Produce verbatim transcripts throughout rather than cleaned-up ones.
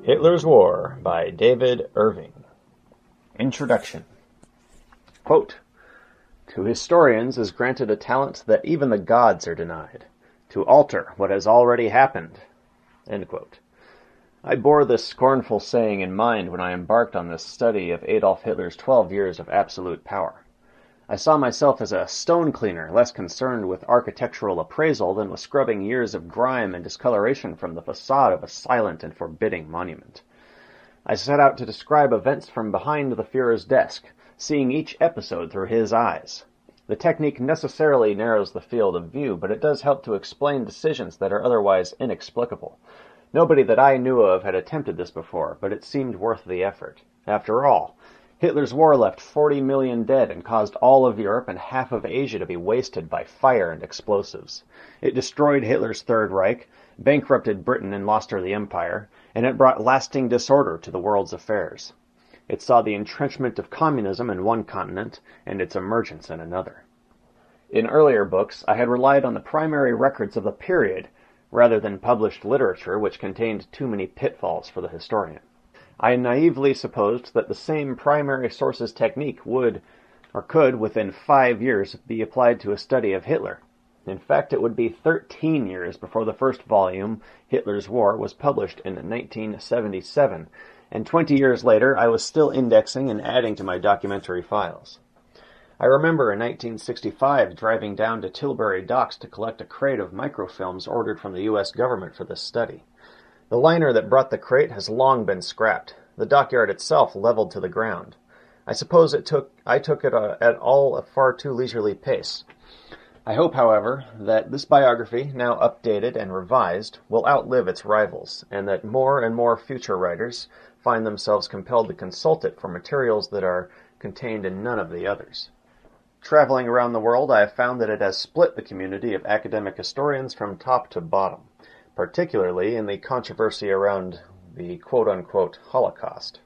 Hitler's War by David Irving. Introduction. Quote, "To historians is granted a talent that even the gods are denied, to alter what has already happened." End quote. I bore this scornful saying in mind when I embarked on this study of Adolf Hitler's twelve years of absolute power. I saw myself as a stone cleaner, less concerned with architectural appraisal than with scrubbing years of grime and discoloration from the facade of a silent and forbidding monument. I set out to describe events from behind the Führer's desk, seeing each episode through his eyes. The technique necessarily narrows the field of view, but it does help to explain decisions that are otherwise inexplicable. Nobody that I knew of had attempted this before, but it seemed worth the effort. After all, Hitler's war left forty million dead and caused all of Europe and half of Asia to be wasted by fire and explosives. It destroyed Hitler's Third Reich, bankrupted Britain and lost her the empire, and it brought lasting disorder to the world's affairs. It saw the entrenchment of communism in one continent and its emergence in another. In earlier books, I had relied on the primary records of the period, rather than published literature which contained too many pitfalls for the historian. I naively supposed that the same primary sources technique would, or could, within five years, be applied to a study of Hitler. In fact, it would be thirteen years before the first volume, Hitler's War, was published in nineteen seventy-seven, and twenty years later I was still indexing and adding to my documentary files. I remember in nineteen sixty-five driving down to Tilbury Docks to collect a crate of microfilms ordered from the U S government for this study. The liner that brought the crate has long been scrapped, the dockyard itself leveled to the ground. I suppose it took I took it uh, at all a far too leisurely pace. I hope, however, that this biography, now updated and revised, will outlive its rivals, and that more and more future writers find themselves compelled to consult it for materials that are contained in none of the others. Traveling around the world, I have found that it has split the community of academic historians from top to bottom, particularly in the controversy around the quote-unquote Holocaust.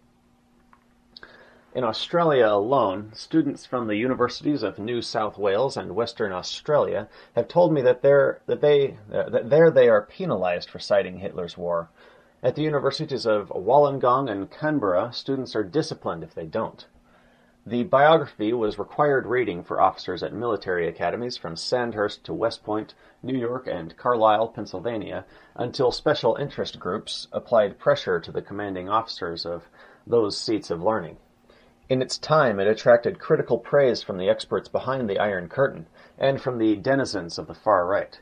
In Australia alone, students from the universities of New South Wales and Western Australia have told me that, that, they, uh, that there they are penalized for citing Hitler's war. At the universities of Wollongong and Canberra, students are disciplined if they don't. The biography was required reading for officers at military academies from Sandhurst to West Point, New York, and Carlisle, Pennsylvania, until special interest groups applied pressure to the commanding officers of those seats of learning. In its time, it attracted critical praise from the experts behind the Iron Curtain, and from the denizens of the far right.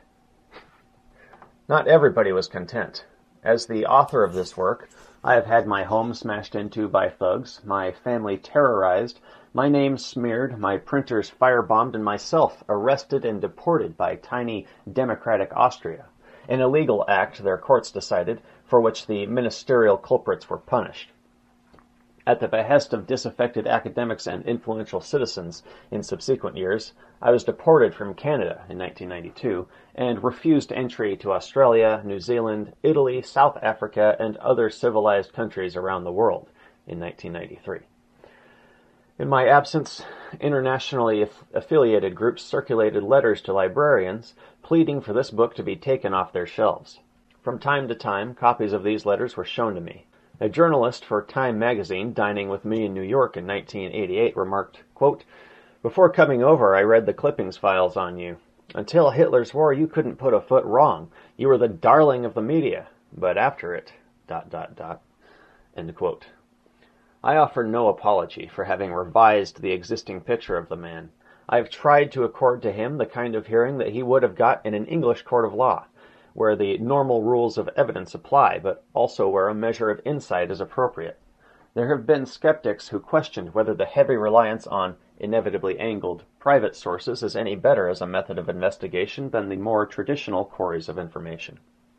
Not everybody was content. As the author of this work, I have had my home smashed into by thugs, my family terrorized, my name smeared, my printers firebombed, and myself arrested and deported by tiny democratic Austria, an illegal act, their courts decided, for which the ministerial culprits were punished. At the behest of disaffected academics and influential citizens in subsequent years, I was deported from Canada in nineteen ninety-two and refused entry to Australia, New Zealand, Italy, South Africa, and other civilized countries around the world in nineteen ninety-three. In my absence, internationally aff- affiliated groups circulated letters to librarians pleading for this book to be taken off their shelves. From time to time, copies of these letters were shown to me. A journalist for Time magazine dining with me in New York in nineteen eighty-eight remarked, quote, "Before coming over, I read the clippings files on you. Until Hitler's War, you couldn't put a foot wrong. You were the darling of the media. But after it, dot, dot, dot." End quote. I offer no apology for having revised the existing picture of the man. I have tried to accord to him the kind of hearing that he would have got in an English court of law, where the normal rules of evidence apply, but also where a measure of insight is appropriate. There have been skeptics who questioned whether the heavy reliance on inevitably angled private sources is any better as a method of investigation than the more traditional quarries of information.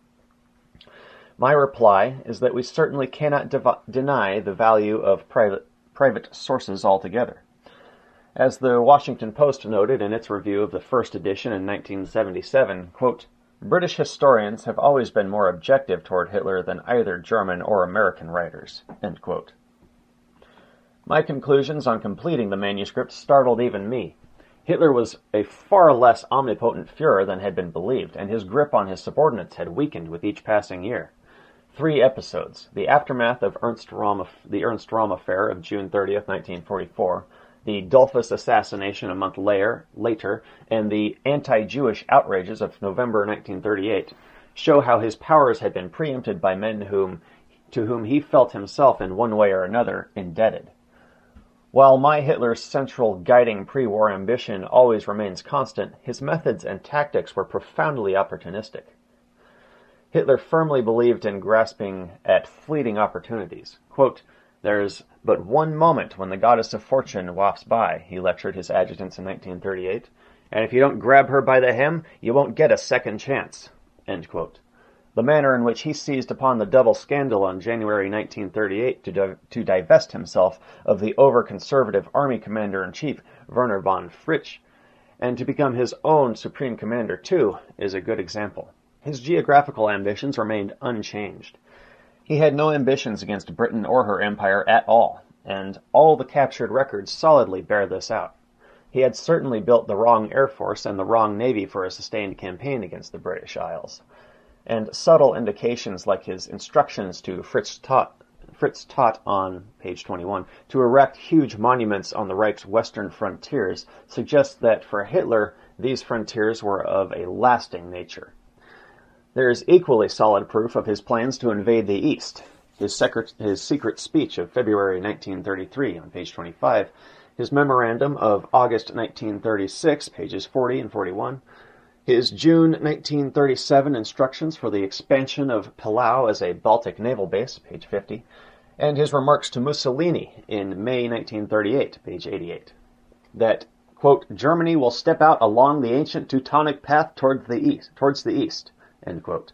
My reply is that we certainly cannot dev- deny the value of private, private sources altogether. As the Washington Post noted in its review of the first edition in nineteen seventy-seven, quote, "British historians have always been more objective toward Hitler than either German or American writers." End quote. My conclusions on completing the manuscript startled even me. Hitler was a far less omnipotent Führer than had been believed, and his grip on his subordinates had weakened with each passing year. Three episodes: the aftermath of Ernst Röhm, the Ernst Röhm affair of June thirtieth, nineteen forty-four, the Dollfuss assassination a month later, later, and the anti-Jewish outrages of November nineteen thirty-eight, show how his powers had been preempted by men whom, to whom he felt himself in one way or another indebted. While My Hitler's central guiding pre-war ambition always remains constant, his methods and tactics were profoundly opportunistic. Hitler firmly believed in grasping at fleeting opportunities. Quote, "There's but one moment when the goddess of fortune wafts by," he lectured his adjutants in nineteen thirty-eight, "and if you don't grab her by the hem, you won't get a second chance." End quote. The manner in which he seized upon the double scandal on January nineteen thirty-eight to, di- to divest himself of the over-conservative Army Commander-in-Chief Werner von Fritsch, and to become his own Supreme Commander too, is a good example. His geographical ambitions remained unchanged. He had no ambitions against Britain or her empire at all, and all the captured records solidly bear this out. He had certainly built the wrong air force and the wrong navy for a sustained campaign against the British Isles. And subtle indications like his instructions to Fritz Todt, Fritz Todt on page twenty-one to erect huge monuments on the Reich's western frontiers suggest that for Hitler these frontiers were of a lasting nature. There is equally solid proof of his plans to invade the East. His, secret, his secret speech of February nineteen thirty-three on page twenty-five, his memorandum of August nineteen thirty-six, pages forty and forty-one, his June nineteen thirty-seven instructions for the expansion of Pillau as a Baltic naval base, page fifty, and his remarks to Mussolini in May nineteen thirty-eight, page eighty-eight, that, quote, "Germany will step out along the ancient Teutonic path towards the east, towards the east." End quote.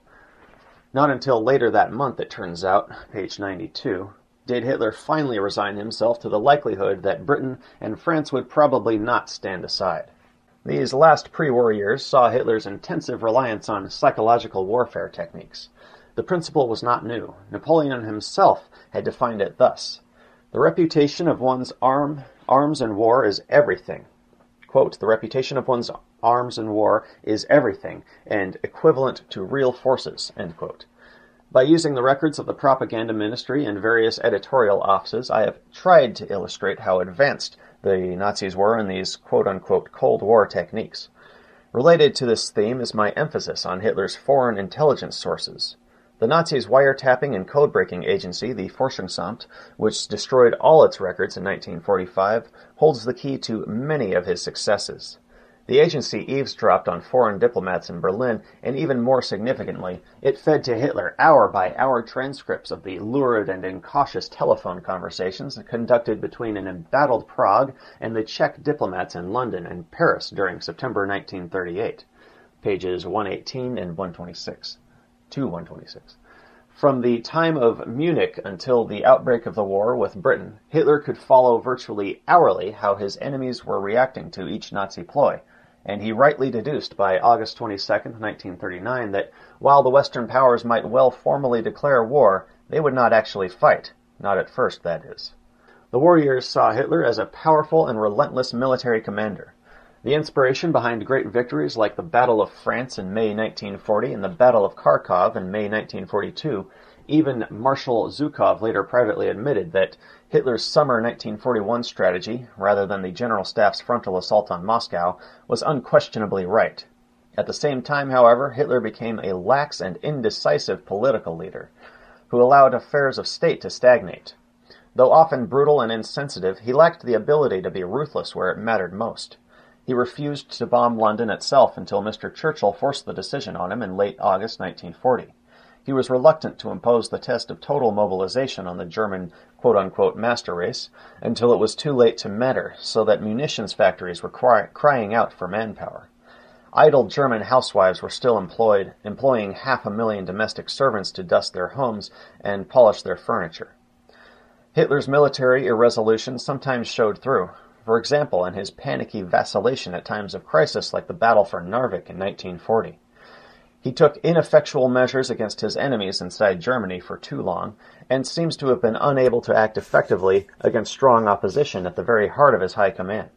Not until later that month, it turns out, page ninety-two, did Hitler finally resign himself to the likelihood that Britain and France would probably not stand aside. These last pre-war years saw Hitler's intensive reliance on psychological warfare techniques. The principle was not new. Napoleon himself had defined it thus: "The reputation of one's arm, arms in war is everything." Quote, "The reputation of one's arms in war is everything, and equivalent to real forces." End quote. By using the records of the propaganda ministry and various editorial offices, I have tried to illustrate how advanced the Nazis were in these quote-unquote Cold War techniques. Related to this theme is my emphasis on Hitler's foreign intelligence sources. The Nazis' wiretapping and code-breaking agency, the Forschungsamt, which destroyed all its records in nineteen forty-five, holds the key to many of his successes. The agency eavesdropped on foreign diplomats in Berlin, and even more significantly, it fed to Hitler hour-by-hour transcripts of the lurid and incautious telephone conversations conducted between an embattled Prague and the Czech diplomats in London and Paris during September nineteen thirty-eight, pages one eighteen and one twenty-six, to one twenty-six. From the time of Munich until the outbreak of the war with Britain, Hitler could follow virtually hourly how his enemies were reacting to each Nazi ploy, and he rightly deduced by August twenty-second, nineteen thirty-nine, that while the Western powers might well formally declare war, they would not actually fight. Not at first, that is. The war years saw Hitler as a powerful and relentless military commander. The inspiration behind great victories like the Battle of France in May nineteen forty and the Battle of Kharkov in May nineteen forty-two, even Marshal Zhukov later privately admitted that Hitler's summer nineteen forty-one strategy, rather than the General Staff's frontal assault on Moscow, was unquestionably right. At the same time, however, Hitler became a lax and indecisive political leader, who allowed affairs of state to stagnate. Though often brutal and insensitive, he lacked the ability to be ruthless where it mattered most. He refused to bomb London itself until Mister Churchill forced the decision on him in late August nineteen forty. He was reluctant to impose the test of total mobilization on the German quote-unquote master race until it was too late to matter, so that munitions factories were cry- crying out for manpower. Idle German housewives were still employed, employing half a million domestic servants to dust their homes and polish their furniture. Hitler's military irresolution sometimes showed through. For example, in his panicky vacillation at times of crisis like the battle for Narvik in nineteen forty. He took ineffectual measures against his enemies inside Germany for too long, and seems to have been unable to act effectively against strong opposition at the very heart of his high command.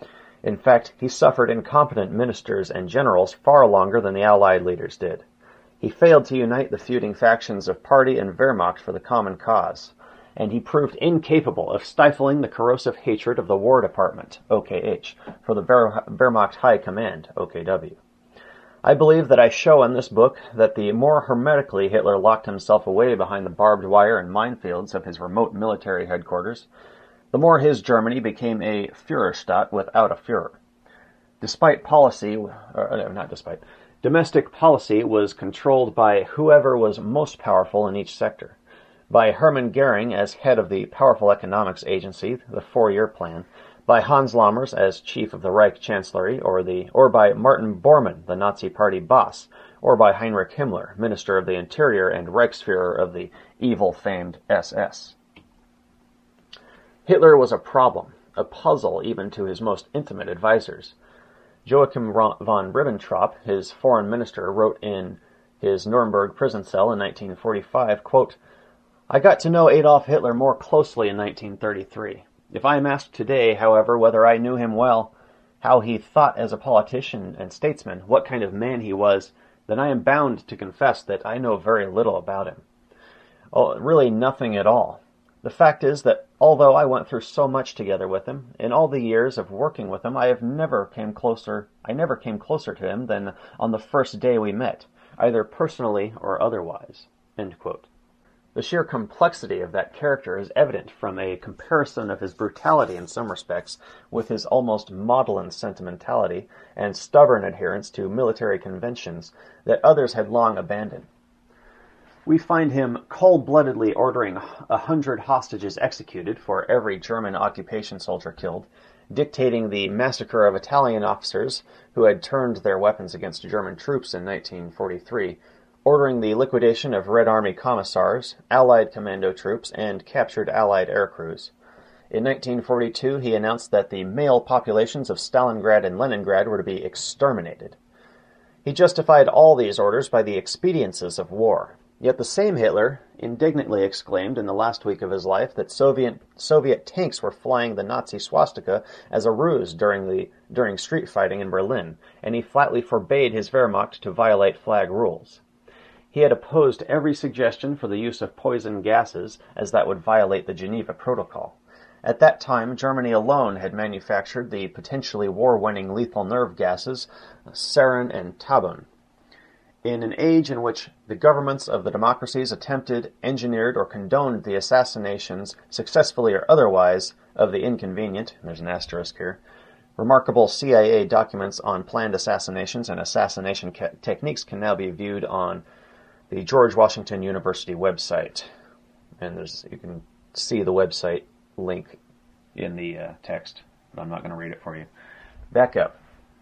In fact, he suffered incompetent ministers and generals far longer than the Allied leaders did. He failed to unite the feuding factions of party and Wehrmacht for the common cause, and he proved incapable of stifling the corrosive hatred of the War Department, O K H, for the Wehrmacht High Command, O K W. I believe that I show in this book that the more hermetically Hitler locked himself away behind the barbed wire and minefields of his remote military headquarters, the more his Germany became a Führerstaat without a Führer. Despite policy, or not despite, domestic policy was controlled by whoever was most powerful in each sector, by Hermann Goering as head of the powerful economics agency, the Four-Year Plan, by Hans Lammers as chief of the Reich Chancellery, or the or by Martin Bormann, the Nazi Party boss, or by Heinrich Himmler, Minister of the Interior and Reichsführer of the evil-famed S S. Hitler was a problem, a puzzle even to his most intimate advisers. Joachim von Ribbentrop, his foreign minister, wrote in his Nuremberg prison cell in nineteen forty-five, quote, "I got to know Adolf Hitler more closely in nineteen thirty-three. If I am asked today, however, whether I knew him well, how he thought as a politician and statesman, what kind of man he was, then I am bound to confess that I know very little about him. Oh, really nothing at all. The fact is that although I went through so much together with him, in all the years of working with him, I have never came closer, I never came closer to him than on the first day we met, either personally or otherwise." End quote. The sheer complexity of that character is evident from a comparison of his brutality in some respects with his almost maudlin sentimentality and stubborn adherence to military conventions that others had long abandoned. We find him cold-bloodedly ordering a hundred hostages executed for every German occupation soldier killed, dictating the massacre of Italian officers who had turned their weapons against German troops in nineteen forty-three, ordering the liquidation of Red Army commissars, Allied commando troops, and captured Allied aircrews. In nineteen forty-two, he announced that the male populations of Stalingrad and Leningrad were to be exterminated. He justified all these orders by the expediences of war. Yet the same Hitler indignantly exclaimed in the last week of his life that Soviet Soviet tanks were flying the Nazi swastika as a ruse during the during street fighting in Berlin, and he flatly forbade his Wehrmacht to violate flag rules. He had opposed every suggestion for the use of poison gases, as that would violate the Geneva Protocol. At that time, Germany alone had manufactured the potentially war-winning lethal nerve gases sarin and tabun. In an age in which the governments of the democracies attempted, engineered, or condoned the assassinations, successfully or otherwise, of the inconvenient, and there's an asterisk here, remarkable C I A documents on planned assassinations and assassination ca- techniques can now be viewed on the George Washington University website. And there's you can see the website link in the uh, text, but I'm not going to read it for you. Back up.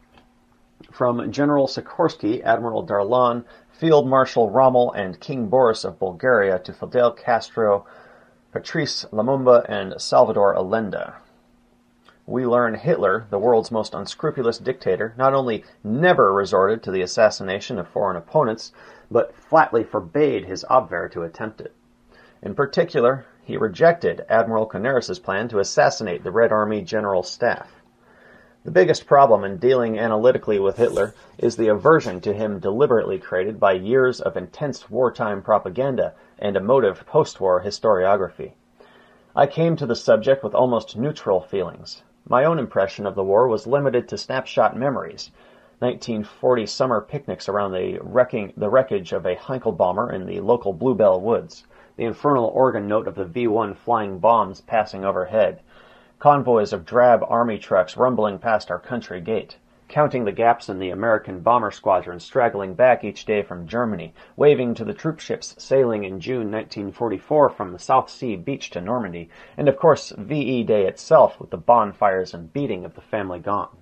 From General Sikorsky, Admiral Darlan, Field Marshal Rommel, and King Boris of Bulgaria to Fidel Castro, Patrice Lumumba, and Salvador Allende, we learn Hitler, the world's most unscrupulous dictator, not only never resorted to the assassination of foreign opponents, but flatly forbade his Abwehr to attempt it. In particular, he rejected Admiral Canaris's plan to assassinate the Red Army General Staff. The biggest problem in dealing analytically with Hitler is the aversion to him deliberately created by years of intense wartime propaganda and emotive post-war historiography. I came to the subject with almost neutral feelings. My own impression of the war was limited to snapshot memories, nineteen forty summer picnics around the, wrecking, the wreckage of a Heinkel bomber in the local Bluebell Woods, the infernal organ note of the V one flying bombs passing overhead, convoys of drab army trucks rumbling past our country gate, counting the gaps in the American bomber squadron straggling back each day from Germany, waving to the troop ships sailing in June nineteen forty-four from the South Sea beach to Normandy, and of course V E Day itself with the bonfires and beating of the family gong.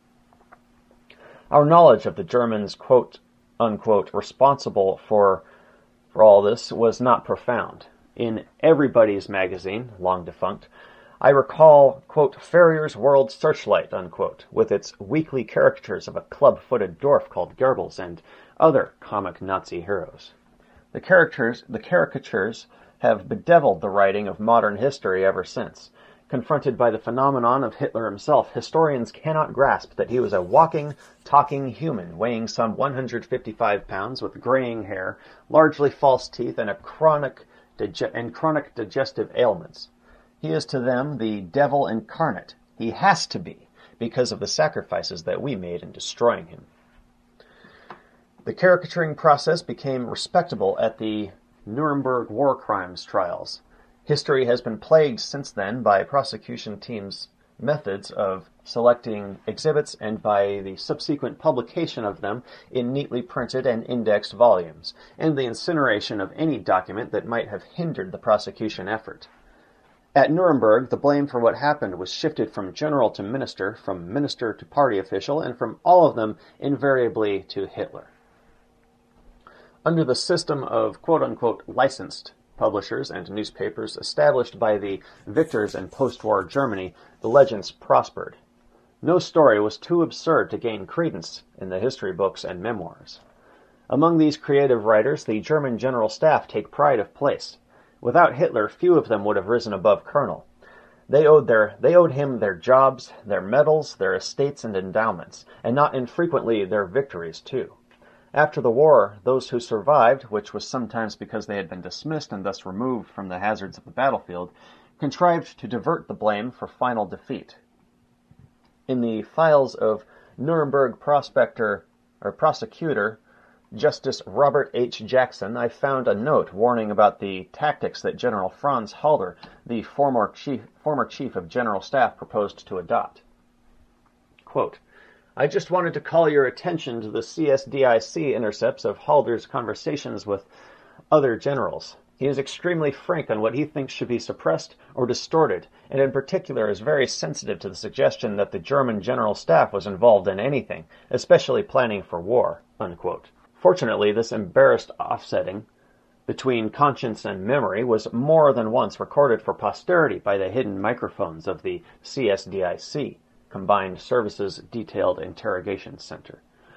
Our knowledge of the Germans, quote, unquote, responsible for, for all this was not profound. In Everybody's magazine, long defunct, I recall, quote, Ferrier's World Searchlight, unquote, with its weekly caricatures of a club-footed dwarf called Goebbels and other comic Nazi heroes. The characters, the caricatures have bedeviled the writing of modern history ever since, Confronted by the phenomenon of Hitler himself, historians cannot grasp that he was a walking, talking human, weighing some one hundred fifty-five pounds, with graying hair, largely false teeth, and a chronic dige- and chronic digestive ailments. He is to them the devil incarnate. He has to be, because of the sacrifices that we made in destroying him. The caricaturing process became respectable at the Nuremberg war crimes trials. History has been plagued since then by prosecution teams' methods of selecting exhibits and by the subsequent publication of them in neatly printed and indexed volumes, and the incineration of any document that might have hindered the prosecution effort. At Nuremberg, the blame for what happened was shifted from general to minister, from minister to party official, and from all of them invariably to Hitler. Under the system of quote-unquote licensed publishers and newspapers established by the victors in post-war Germany, the legends prospered. No story was too absurd to gain credence in the history books and memoirs. Among these creative writers, the German General Staff take pride of place. Without Hitler, few of them would have risen above colonel. They owed their they owed him their jobs, their medals, their estates and endowments, and not infrequently their victories too. After the war, those who survived, which was sometimes because they had been dismissed and thus removed from the hazards of the battlefield, contrived to divert the blame for final defeat. In the files of Nuremberg prospector or prosecutor Justice Robert H. Jackson, I found a note warning about the tactics that General Franz Halder, the former chief, former chief of General Staff, proposed to adopt. Quote, I just wanted to call your attention to the C S D I C intercepts of Halder's conversations with other generals. He is extremely frank on what he thinks should be suppressed or distorted, and in particular is very sensitive to the suggestion that the German General Staff was involved in anything, especially planning for war. Unquote. Fortunately, this embarrassed offsetting between conscience and memory was more than once recorded for posterity by the hidden microphones of the C S D I C. Combined Services Detailed Interrogation Center.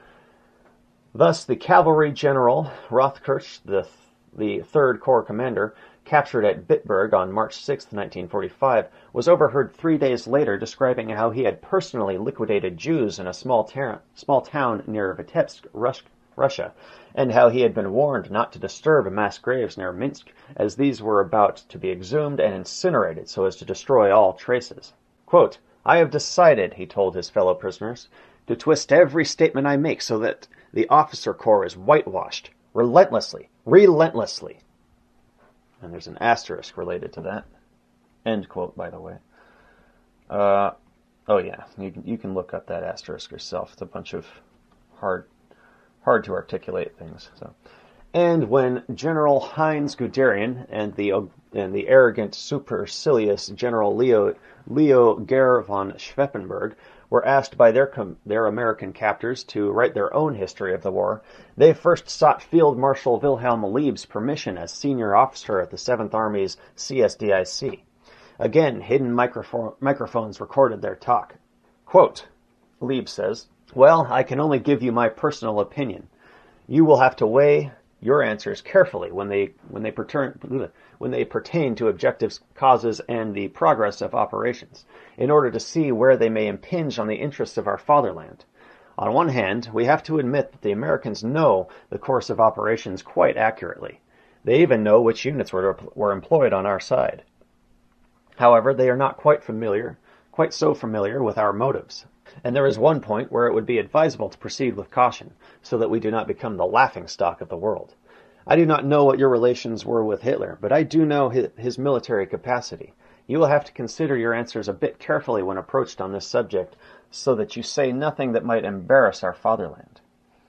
Thus, the cavalry general Rothkirch, the, th- the third Corps commander, captured at Bitburg on March sixth, nineteen forty-five, was overheard three days later describing how he had personally liquidated Jews in a small, ter- small town near Vitebsk, Rus- Russia, and how he had been warned not to disturb mass graves near Minsk, as these were about to be exhumed and incinerated so as to destroy all traces. Quote, I have decided, he told his fellow prisoners, to twist every statement I make so that the officer corps is whitewashed, relentlessly, relentlessly. And there's an asterisk related to that. End quote, by the way. Uh, oh yeah, you can, you can look up that asterisk yourself. It's a bunch of hard, hard to articulate things. So, and when General Heinz Guderian and the and the arrogant, supercilious General Leo Leo Gere von Schweppenberg were asked by their com- their American captors to write their own history of the war, they first sought Field Marshal Wilhelm Lieb's permission as senior officer at the seventh Army's C S D I C. Again, hidden microfo- microphones recorded their talk. Quote, Lieb says, well, I can only give you my personal opinion. You will have to weigh your answers carefully when they when they pertain when they pertain to objectives, causes, and the progress of operations, in order to see where they may impinge on the interests of our fatherland. On one hand, we have to admit that the Americans know the course of operations quite accurately. They even know which units were were employed on our side. However, they are not quite familiar, quite so familiar with our motives. And there is one point where it would be advisable to proceed with caution, so that we do not become the laughingstock of the world. I do not know what your relations were with Hitler, but I do know his, his military capacity. You will have to consider your answers a bit carefully when approached on this subject, so that you say nothing that might embarrass our fatherland.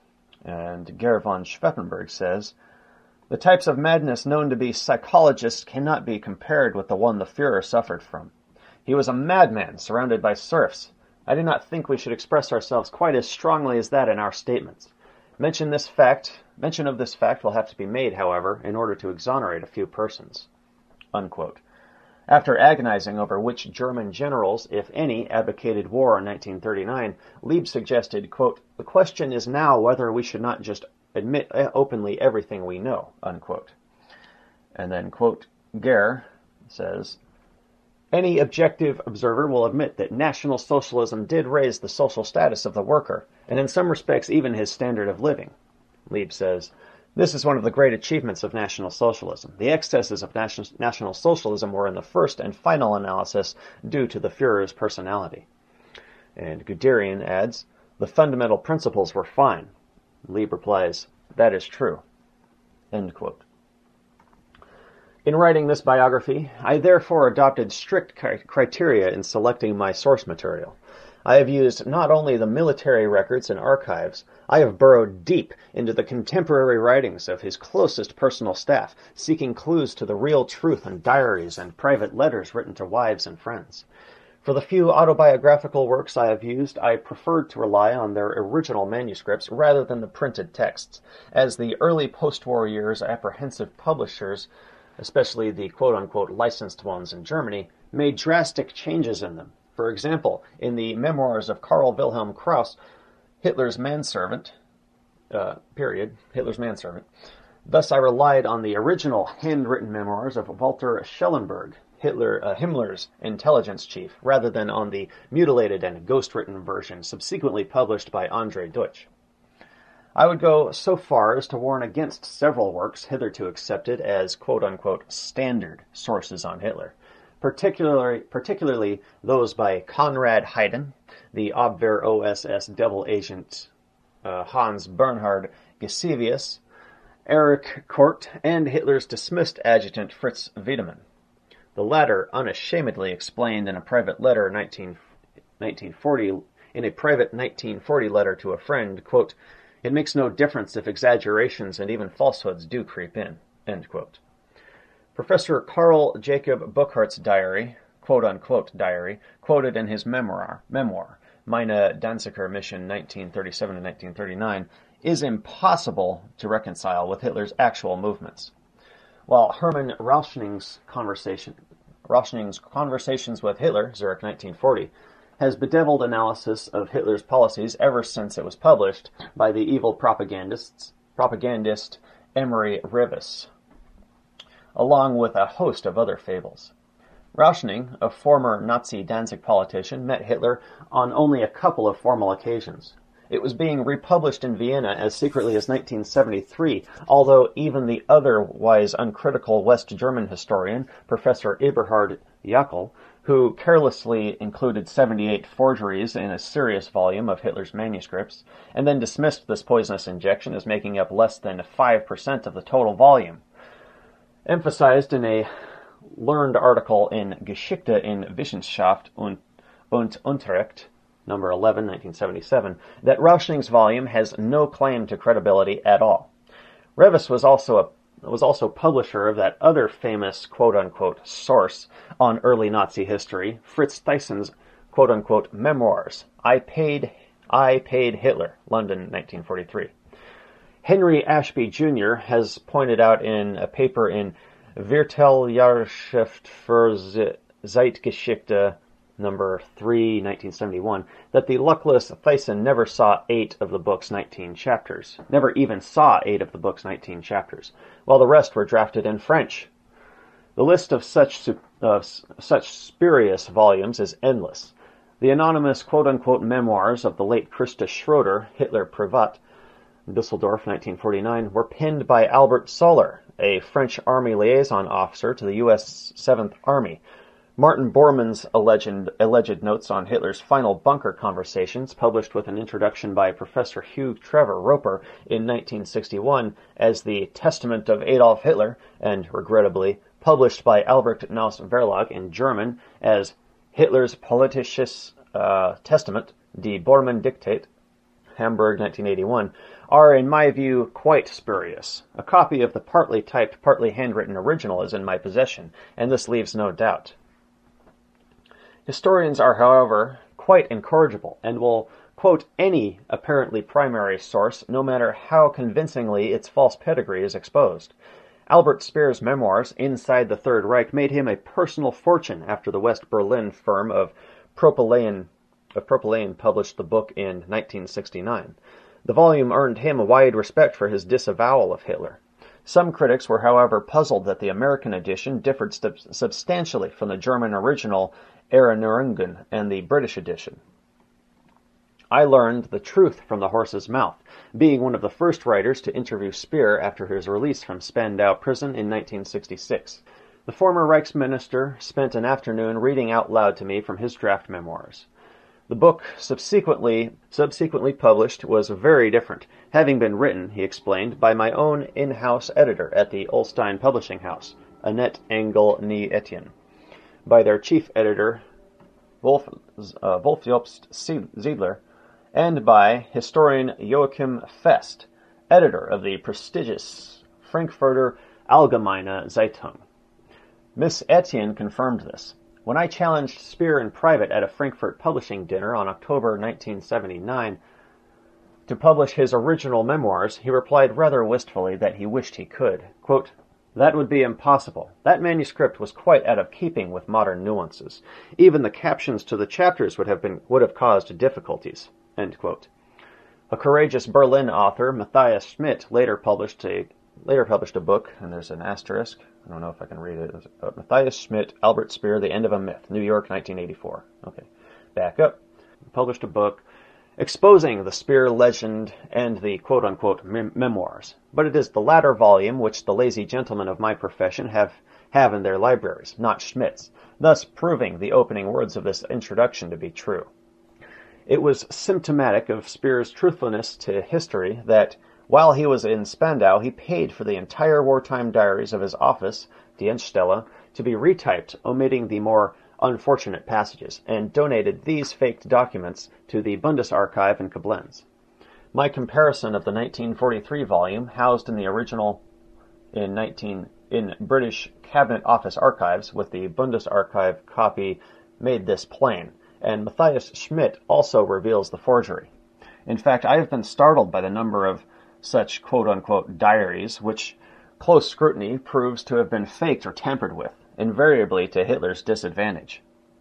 And Gere von Schweppenberg says, the types of madness known to be psychologists cannot be compared with the one the Führer suffered from. He was a madman surrounded by serfs. I do not think we should express ourselves quite as strongly as that in our statements. Mention this fact, mention of this fact will have to be made, however, in order to exonerate a few persons. Unquote. After agonizing over which German generals, if any, advocated war in nineteen thirty-nine, Lieb suggested, quote, the question is now whether we should not just admit openly everything we know, unquote. And then, quote, Gere says, Any objective observer will admit that National Socialism did raise the social status of the worker, and in some respects even his standard of living. Lieb says, "This is one of the great achievements of National Socialism. The excesses of National, National Socialism were in the first and final analysis due to the Führer's personality." And Guderian adds, "The fundamental principles were fine." Lieb replies, "That is true." End quote. In writing this biography, I therefore adopted strict criteria in selecting my source material. I have used not only the military records and archives, I have burrowed deep into the contemporary writings of his closest personal staff, seeking clues to the real truth in diaries and private letters written to wives and friends. For the few autobiographical works I have used, I preferred to rely on their original manuscripts rather than the printed texts, as the early post-war years apprehensive publishers, especially the quote-unquote licensed ones in Germany, made drastic changes in them. For example, in the memoirs of Karl Wilhelm Krauss, Hitler's manservant, uh, period, Hitler's manservant. Thus I relied on the original handwritten memoirs of Walter Schellenberg, Hitler, uh, Himmler's intelligence chief, rather than on the mutilated and ghost-written version subsequently published by Andre Deutsch. I would go so far as to warn against several works hitherto accepted as quote-unquote standard sources on Hitler, particularly particularly those by Conrad Hayden, the Abwehr O S S devil agent uh, Hans Bernhard Gisevius, Erich Kort, and Hitler's dismissed adjutant Fritz Wiedemann. The latter unashamedly explained in a private letter nineteen, nineteen forty in a private nineteen forty letter to a friend, quote, "It makes no difference if exaggerations and even falsehoods do creep in." End quote. Professor Karl Jacob Burckhardt's diary, quote-unquote diary, quoted in his memoir, memoir, Meine Danziger Mission nineteen thirty-seven to nineteen thirty-nine, is impossible to reconcile with Hitler's actual movements. While Hermann Rauschning's conversation, Rauschning's Conversations with Hitler, Zurich nineteen forty, has bedeviled analysis of Hitler's policies ever since it was published by the evil propagandists, propagandist Emery Revis, along with a host of other fables. Rauschning, a former Nazi Danzig politician, met Hitler on only a couple of formal occasions. It was being republished in Vienna as secretly as nineteen seventy-three, although even the otherwise uncritical West German historian, Professor Eberhard Jäckel, who carelessly included seventy-eight forgeries in a serious volume of Hitler's manuscripts, and then dismissed this poisonous injection as making up less than five percent of the total volume, emphasized in a learned article in Geschichte in Wissenschaft und, und Unterricht, number eleven, nineteen seventy-seven, that Rauschning's volume has no claim to credibility at all. Revis was also a was also publisher of that other famous quote-unquote source on early Nazi history, Fritz Thyssen's quote-unquote memoirs, I Paid I Paid Hitler, London, nineteen forty-three. Henry Ashby Junior has pointed out in a paper in Vierteljahrschrift für Zeitgeschichte, number three, nineteen seventy-one, that the luckless Thyssen never saw eight of the book's nineteen chapters, never even saw eight of the book's nineteen chapters, while the rest were drafted in French. The list of such uh, such spurious volumes is endless. The anonymous quote-unquote memoirs of the late Christa Schroeder, Hitler Privat, Dusseldorf, nineteen forty-nine, were penned by Albert Soller, a French Army liaison officer to the U S seventh Army. Martin Bormann's alleged, alleged notes on Hitler's final bunker conversations, published with an introduction by Professor Hugh Trevor Roper in nineteen sixty-one as the Testament of Adolf Hitler, and, regrettably, published by Albrecht Naus Verlag in German as Hitler's Politisches uh, Testament, Die Bormann Diktat, Hamburg, nineteen eighty-one, are, in my view, quite spurious. A copy of the partly typed, partly handwritten original is in my possession, and this leaves no doubt. Historians are, however, quite incorrigible, and will quote any apparently primary source, no matter how convincingly its false pedigree is exposed. Albert Speer's memoirs, Inside the Third Reich, made him a personal fortune after the West Berlin firm of Propylaen, of Propylaen published the book in nineteen sixty-nine. The volume earned him wide respect for his disavowal of Hitler. Some critics were, however, puzzled that the American edition differed sub- substantially from the German original Erinnerungen and the British edition. I learned the truth from the horse's mouth, being one of the first writers to interview Speer after his release from Spandau prison in nineteen sixty-six. The former Reichsminister spent an afternoon reading out loud to me from his draft memoirs. The book subsequently subsequently published was very different, having been written, he explained, by my own in-house editor at the Ullstein Publishing House, Annette Engel nie Etienne, by their chief editor, Wolf, uh, Wolf-Jobst Ziedler, and by historian Joachim Fest, editor of the prestigious Frankfurter Allgemeine Zeitung. Miss Etienne confirmed this. When I challenged Speer in private at a Frankfurt publishing dinner on October nineteen seventy-nine to publish his original memoirs, he replied rather wistfully that he wished he could. Quote, "That would be impossible. That manuscript was quite out of keeping with modern nuances. Even the captions to the chapters would have been would have caused difficulties." End quote. A courageous Berlin author, Matthias Schmidt, later published a later published a book, and there's an asterisk. I don't know if I can read it. Uh, Matthias Schmidt, Albert Speer, The End of a Myth, New York, nineteen eighty-four. Okay, back up. Published a book exposing the Speer legend and the quote-unquote mem- memoirs. But it is the latter volume which the lazy gentlemen of my profession have, have in their libraries, not Schmidt's, thus proving the opening words of this introduction to be true. It was symptomatic of Speer's truthfulness to history that, while he was in Spandau, he paid for the entire wartime diaries of his office, Dienststelle, to be retyped, omitting the more unfortunate passages, and donated these faked documents to the Bundesarchiv in Koblenz. My comparison of the nineteen forty-three volume, housed in the original in nineteen in British Cabinet Office archives, with the Bundesarchiv copy, made this plain, and Matthias Schmidt also reveals the forgery. In fact, I have been startled by the number of such quote-unquote diaries, which close scrutiny proves to have been faked or tampered with, invariably to Hitler's disadvantage.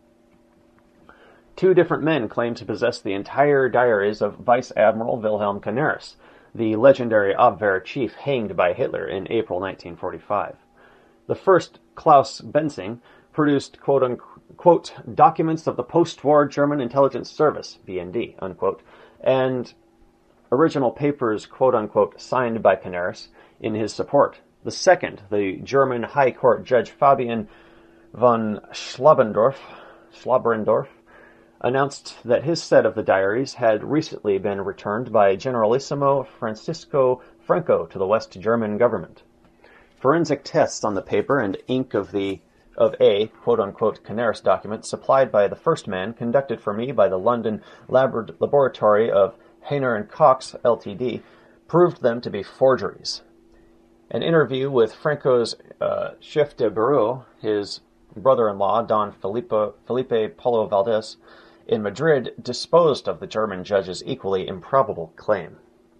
Two different men claim to possess the entire diaries of Vice Admiral Wilhelm Canaris, the legendary Abwehr chief hanged by Hitler in April nineteen forty-five. The first, Klaus Bensing, produced quote-unquote documents of the post-war German intelligence service, B N D, unquote, and original papers, quote-unquote, signed by Canaris in his support. The second, the German High Court Judge Fabian von Schlabendorf, Schlabrendorf, announced that his set of the diaries had recently been returned by Generalissimo Francisco Franco to the West German government. Forensic tests on the paper and ink of the of a quote-unquote Canaris document supplied by the first man, conducted for me by the London Labor- Laboratory of Hayner and Cox, Ltd, proved them to be forgeries. An interview with Franco's uh, chef de bureau, his brother-in-law, Don Felipe, Felipe Paulo Valdez, in Madrid, disposed of the German judge's equally improbable claim.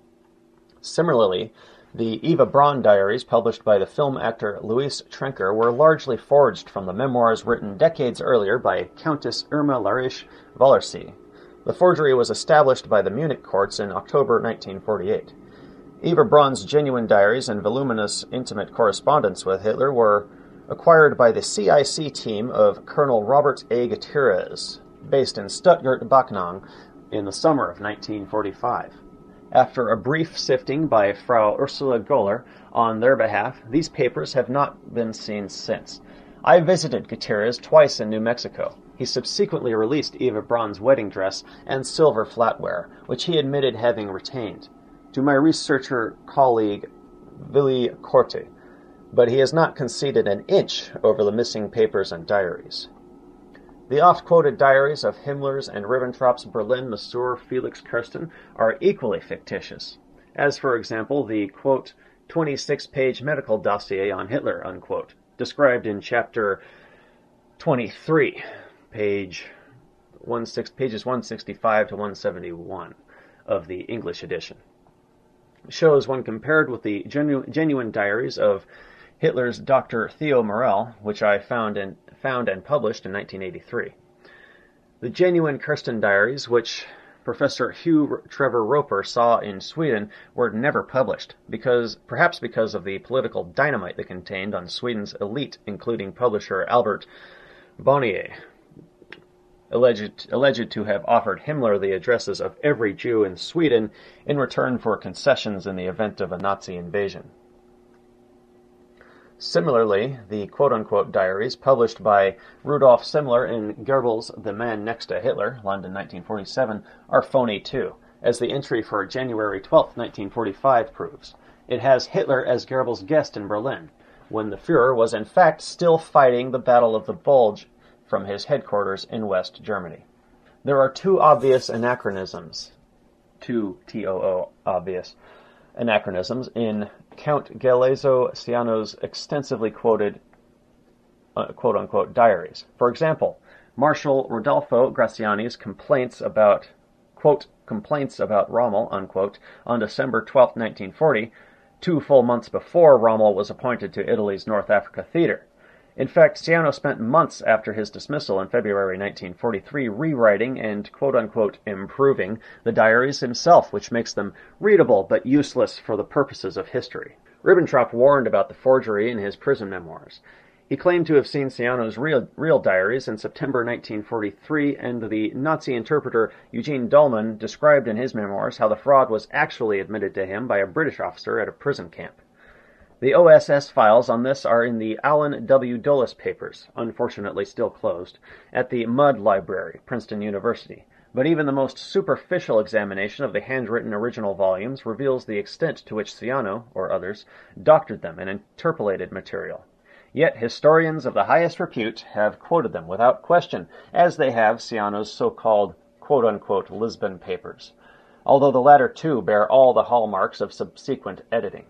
Similarly, the Eva Braun diaries published by the film actor Louis Trenker were largely forged from the memoirs written decades earlier by Countess Irma Larisch Wallersee. The forgery was established by the Munich courts in October nineteen forty-eight. Eva Braun's genuine diaries and voluminous intimate correspondence with Hitler were acquired by the C I C team of Colonel Robert A. Gutierrez, based in Stuttgart-Backnang, in the summer of nineteen forty-five. After a brief sifting by Frau Ursula Goller on their behalf, these papers have not been seen since. I visited Gutierrez twice in New Mexico. He subsequently released Eva Braun's wedding dress and silver flatware, which he admitted having retained, to my researcher colleague Willy Korte, but he has not conceded an inch over the missing papers and diaries. The oft-quoted diaries of Himmler's and Ribbentrop's Berlin Masseur Felix Kirsten are equally fictitious, as, for example, the, quote, twenty-six page medical dossier on Hitler, unquote, described in chapter twenty-three, page one, six, pages one sixty-five to one seventy-one of the English edition. It shows, when compared with the genu- genuine diaries of Hitler's Doctor Theo Morell, which I found and found and published in nineteen eighty-three. The genuine Kirsten diaries, which Professor Hugh Trevor Roper saw in Sweden were never published, because perhaps because of the political dynamite they contained on Sweden's elite, including publisher Albert Bonnier, alleged, alleged to have offered Himmler the addresses of every Jew in Sweden in return for concessions in the event of a Nazi invasion. Similarly, the quote-unquote diaries published by Rudolf Semler in Goebbels' The Man Next to Hitler, London nineteen forty-seven, are phony too, as the entry for January twelfth, nineteen forty-five proves. It has Hitler as Goebbels' guest in Berlin, when the Führer was in fact still fighting the Battle of the Bulge from his headquarters in West Germany. There are two obvious anachronisms, two T O O obvious anachronisms in Count Galeazzo Ciano's extensively quoted uh, quote-unquote diaries. For example, Marshal Rodolfo Graziani's complaints about, quote, complaints about Rommel, unquote, on December twelfth, nineteen forty, two full months before Rommel was appointed to Italy's North Africa theater. In fact, Ciano spent months after his dismissal in February nineteen forty-three rewriting and quote-unquote improving the diaries himself, which makes them readable but useless for the purposes of history. Ribbentrop warned about the forgery in his prison memoirs. He claimed to have seen Ciano's real, real diaries in September nineteen forty-three, and the Nazi interpreter Eugene Dullman described in his memoirs how the fraud was actually admitted to him by a British officer at a prison camp. The O S S files on this are in the Alan W. Dulles papers, unfortunately still closed, at the Mudd Library, Princeton University. But even the most superficial examination of the handwritten original volumes reveals the extent to which Ciano, or others, doctored them and interpolated material. Yet historians of the highest repute have quoted them without question, as they have Ciano's so-called quote-unquote Lisbon papers, although the latter too bear all the hallmarks of subsequent editing.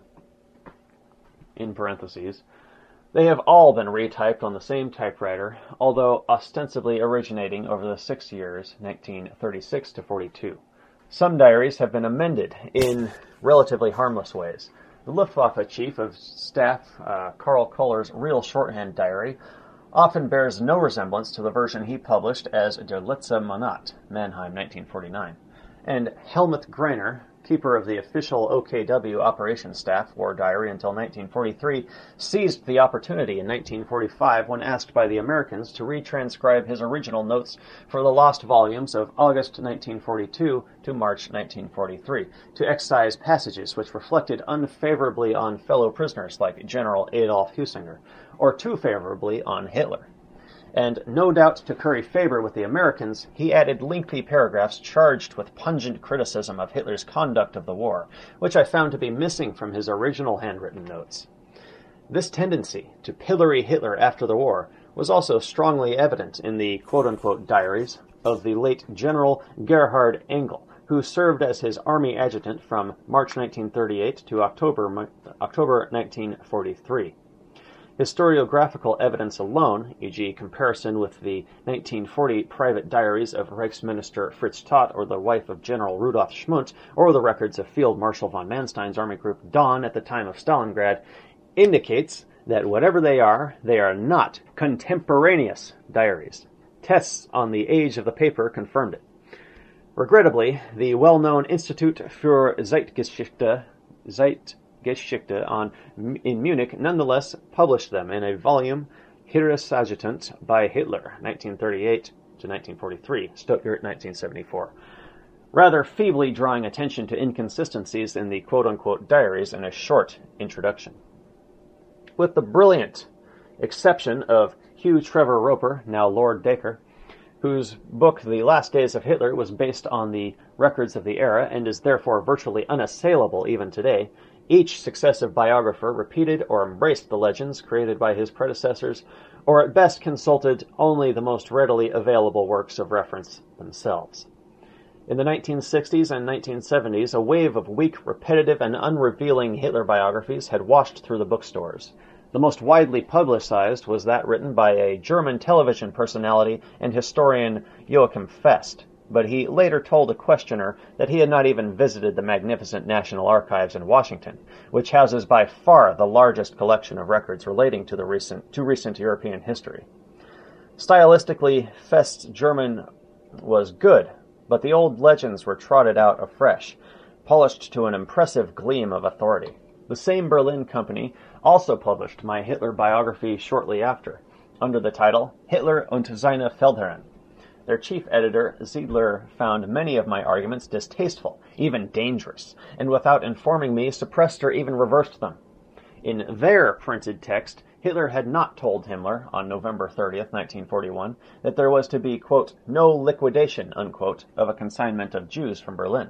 In parentheses, they have all been retyped on the same typewriter, although ostensibly originating over the six years, nineteen thirty-six to forty-two. Some diaries have been amended in relatively harmless ways. The Luftwaffe Chief of Staff, uh, Karl Kohler's real shorthand diary, often bears no resemblance to the version he published as Der letzte Monat, Mannheim, nineteen forty-nine. And Helmut Greiner, keeper of the official O K W operations staff war diary until nineteen forty-three, seized the opportunity in nineteen forty-five when asked by the Americans to retranscribe his original notes for the lost volumes of August nineteen forty-two to March nineteen forty-three, to excise passages which reflected unfavorably on fellow prisoners like General Adolf Husinger, or too favorably on Hitler. And no doubt to curry favor with the Americans, he added lengthy paragraphs charged with pungent criticism of Hitler's conduct of the war, which I found to be missing from his original handwritten notes. This tendency to pillory Hitler after the war was also strongly evident in the quote-unquote diaries of the late General Gerhard Engel, who served as his army adjutant from March nineteen thirty-eight to October, October nineteen forty-three. Historiographical evidence alone, for example comparison with the nineteen forty private diaries of Reichsminister Fritz Todt or the wife of General Rudolf Schmundt, or the records of Field Marshal von Manstein's Army Group Dawn at the time of Stalingrad, indicates that whatever they are, they are not contemporaneous diaries. Tests on the age of the paper confirmed it. Regrettably, the well-known Institut für Zeitgeschichte, Zeit Geschichte on, in Munich nonetheless published them in a volume, Heeresadjutant by Hitler, nineteen thirty-eight to nineteen forty-three, Stuttgart, nineteen seventy-four, rather feebly drawing attention to inconsistencies in the quote-unquote diaries in a short introduction. With the brilliant exception of Hugh Trevor Roper, now Lord Dacre, whose book The Last Days of Hitler was based on the records of the era and is therefore virtually unassailable even today, each successive biographer repeated or embraced the legends created by his predecessors, or at best consulted only the most readily available works of reference themselves. In the nineteen sixties and nineteen seventies, a wave of weak, repetitive, and unrevealing Hitler biographies had washed through the bookstores. The most widely publicized was that written by a German television personality and historian Joachim Fest, but he later told a questioner that he had not even visited the magnificent National Archives in Washington, which houses by far the largest collection of records relating to the recent to recent European history. Stylistically, Fest's German was good, but the old legends were trotted out afresh, polished to an impressive gleam of authority. The same Berlin company also published my Hitler biography shortly after, under the title Hitler und seine Feldherren. Their chief editor, Ziedler, found many of my arguments distasteful, even dangerous, and without informing me, suppressed or even reversed them. In their printed text, Hitler had not told Himmler, on November thirtieth, nineteen forty-one, that there was to be, quote, no liquidation, unquote, of a consignment of Jews from Berlin.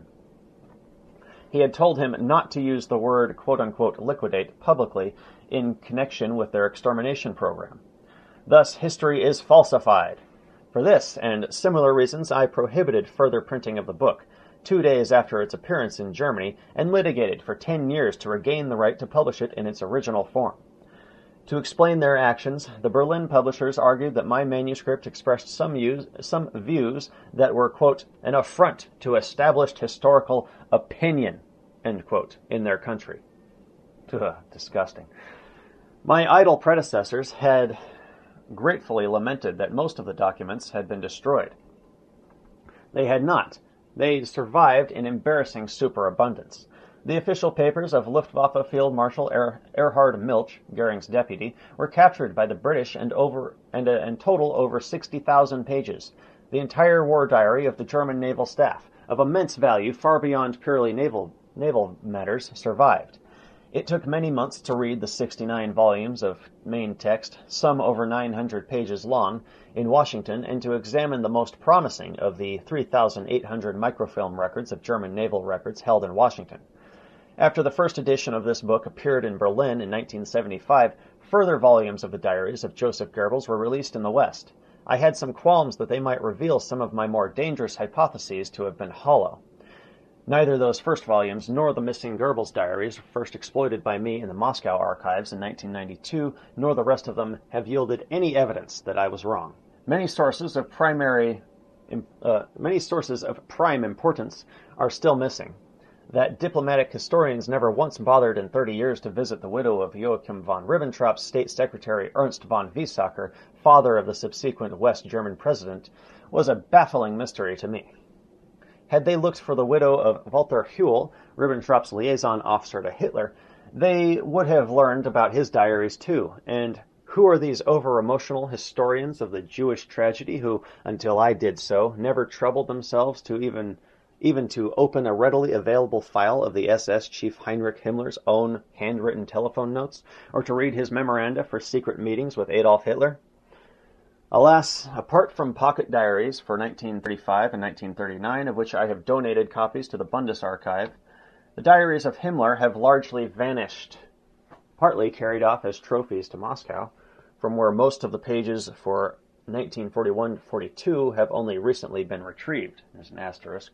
He had told him not to use the word, quote-unquote, liquidate publicly in connection with their extermination program. Thus, history is falsified. For this and similar reasons, I prohibited further printing of the book, two days after its appearance in Germany, and litigated for ten years to regain the right to publish it in its original form. To explain their actions, the Berlin publishers argued that my manuscript expressed some, use, some views that were, quote, an affront to established historical opinion, end quote, in their country. Ugh, disgusting. My idle predecessors had gratefully lamented that most of the documents had been destroyed. They had not. They survived in embarrassing superabundance. The official papers of Luftwaffe Field Marshal er- Erhard Milch, Goering's deputy, were captured by the British and over and uh, in total over sixty thousand pages. The entire war diary of the German naval staff, of immense value far beyond purely naval naval matters, survived. It took many months to read the sixty-nine volumes of main text, some over nine hundred pages long, in Washington, and to examine the most promising of the three thousand eight hundred microfilm records of German naval records held in Washington. After the first edition of this book appeared in Berlin in nineteen seventy-five, further volumes of the diaries of Joseph Goebbels were released in the West. I had some qualms that they might reveal some of my more dangerous hypotheses to have been hollow. Neither those first volumes nor the missing Goebbels diaries, first exploited by me in the Moscow archives in nineteen ninety-two, nor the rest of them have yielded any evidence that I was wrong. Many sources of primary, uh, many sources of prime importance are still missing. That diplomatic historians never once bothered in thirty years to visit the widow of Joachim von Ribbentrop's State Secretary Ernst von Wiesacker, father of the subsequent West German president, was a baffling mystery to me. Had they looked for the widow of Walter Huell, Ribbentrop's liaison officer to Hitler, they would have learned about his diaries too. And who are these over-emotional historians of the Jewish tragedy who, until I did so, never troubled themselves to even even to open a readily available file of the S S chief Heinrich Himmler's own handwritten telephone notes, or to read his memoranda for secret meetings with Adolf Hitler? Alas, apart from pocket diaries for nineteen thirty-five and nineteen thirty-nine, of which I have donated copies to the Bundesarchiv, the diaries of Himmler have largely vanished, partly carried off as trophies to Moscow, from where most of the pages for nineteen forty-one to forty-two have only recently been retrieved. There's an asterisk.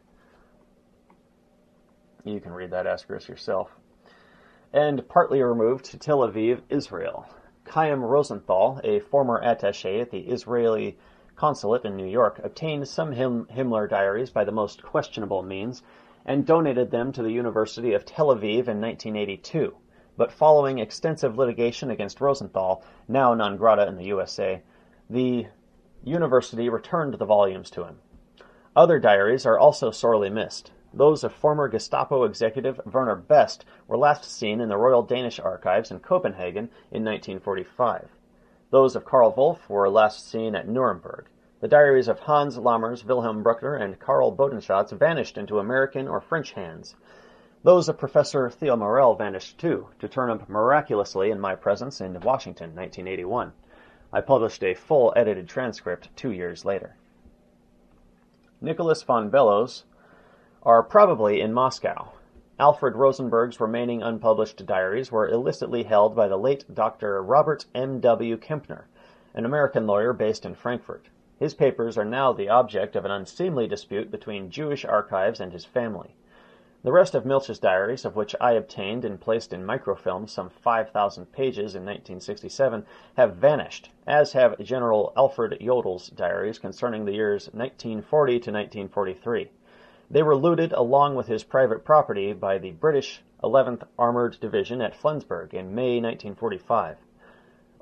You can read that asterisk yourself. And partly removed to Tel Aviv, Israel. Chaim Rosenthal, a former attaché at the Israeli consulate in New York, obtained some Him- Himmler diaries by the most questionable means and donated them to the University of Tel Aviv in nineteen eighty-two. But following extensive litigation against Rosenthal, now non grata in the U S A, the university returned the volumes to him. Other diaries are also sorely missed. Those of former Gestapo executive Werner Best were last seen in the Royal Danish Archives in Copenhagen in nineteen forty-five. Those of Karl Wolff were last seen at Nuremberg. The diaries of Hans Lammers, Wilhelm Bruckner, and Karl Bodenschatz vanished into American or French hands. Those of Professor Theo Morel vanished too, to turn up miraculously in my presence in Washington, nineteen eighty-one. I published a full edited transcript two years later. Nicholas von Bellows are probably in Moscow. Alfred Rosenberg's remaining unpublished diaries were illicitly held by the late Doctor Robert M W Kempner, an American lawyer based in Frankfurt. His papers are now the object of an unseemly dispute between Jewish archives and his family. The rest of Milch's diaries, of which I obtained and placed in microfilm some five thousand pages in nineteen sixty-seven, have vanished, as have General Alfred Jodel's diaries concerning the years nineteen forty to nineteen forty-three. They were looted along with his private property by the British eleventh Armoured Division at Flensburg in May nineteen forty-five.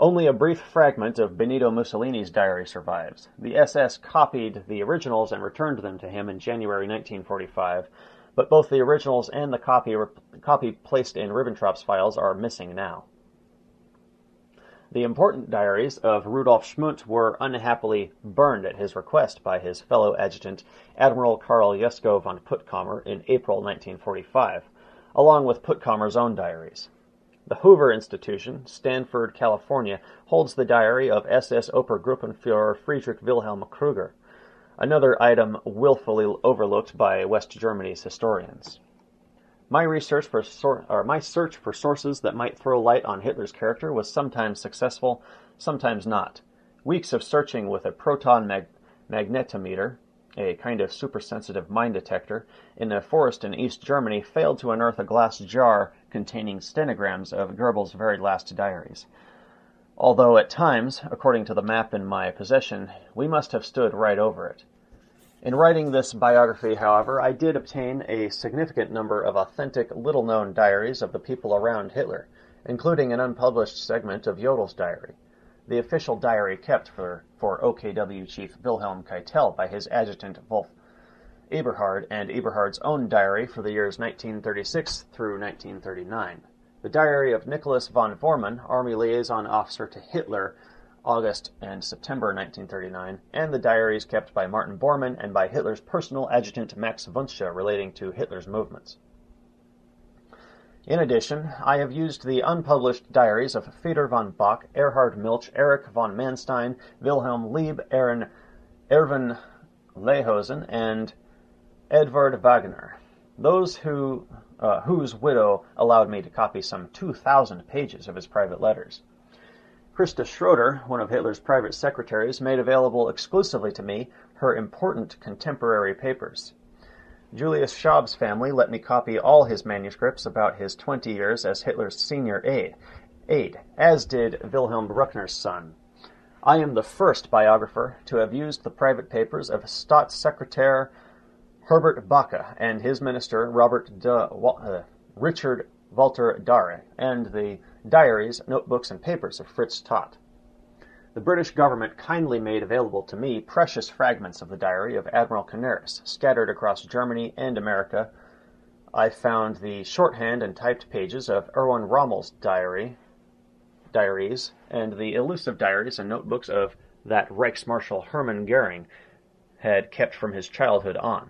Only a brief fragment of Benito Mussolini's diary survives. The S S copied the originals and returned them to him in January nineteen forty-five, but both the originals and the copy, copy placed in Ribbentrop's files are missing now. The important diaries of Rudolf Schmundt were unhappily burned at his request by his fellow adjutant, Admiral Karl Jusko von Puttkamer, in April nineteen forty-five, along with Puttkamer's own diaries. The Hoover Institution, Stanford, California, holds the diary of S S Obergruppenführer Friedrich Wilhelm Kruger, another item willfully overlooked by West Germany's historians. My research for sor- or my search for sources that might throw light on Hitler's character was sometimes successful, sometimes not. Weeks of searching with a proton mag- magnetometer, a kind of supersensitive mine detector, in a forest in East Germany failed to unearth a glass jar containing stenograms of Goebbels' very last diaries. Although at times, according to the map in my possession, we must have stood right over it. In writing this biography, however, I did obtain a significant number of authentic, little-known diaries of the people around Hitler, including an unpublished segment of Jodel's diary, the official diary kept for, for O K W Chief Wilhelm Keitel by his adjutant Wolf Eberhard, and Eberhard's own diary for the years nineteen thirty-six through nineteen thirty-nine, the diary of Nicholas von Vormann, Army Liaison Officer to Hitler, August and September nineteen thirty-nine, and the diaries kept by Martin Bormann and by Hitler's personal adjutant Max Wuntsche relating to Hitler's movements. In addition, I have used the unpublished diaries of Fedor von Bock, Erhard Milch, Erich von Manstein, Wilhelm Lieb, Aaron, Erwin Lehausen, and Edvard Wagner, those who, uh, whose widow allowed me to copy some two thousand pages of his private letters. Christa Schroeder, one of Hitler's private secretaries, made available exclusively to me her important contemporary papers. Julius Schaub's family let me copy all his manuscripts about his twenty years as Hitler's senior aide, aide, as did Wilhelm Bruckner's son. I am the first biographer to have used the private papers of Staatssekretär Herbert Backe and his minister Robert de, uh, Richard Walter Dare, and the diaries, notebooks, and papers of Fritz Todt. The British government kindly made available to me precious fragments of the diary of Admiral Canaris, scattered across Germany and America. I found the shorthand and typed pages of Erwin Rommel's diary, diaries, and the elusive diaries and notebooks of that Reichsmarshal Hermann Goering had kept from his childhood on.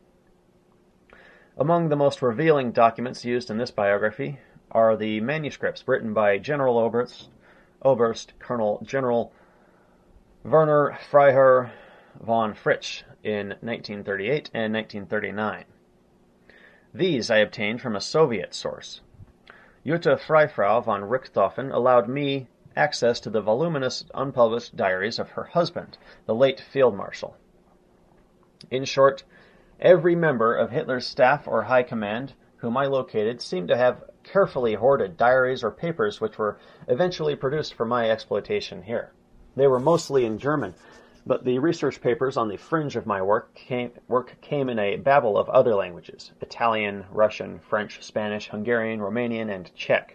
Among the most revealing documents used in this biography are the manuscripts written by General Oberst, Oberst Colonel General Werner Freiherr von Fritsch in nineteen thirty-eight and nineteen thirty-nine. These I obtained from a Soviet source. Jutta Freifrau von Richthofen allowed me access to the voluminous unpublished diaries of her husband, the late Field Marshal. In short, every member of Hitler's staff or high command whom I located seemed to have carefully hoarded diaries or papers which were eventually produced for my exploitation here. They were mostly in German, but the research papers on the fringe of my work came, work came in a babel of other languages: Italian, Russian, French, Spanish, Hungarian, Romanian, and Czech.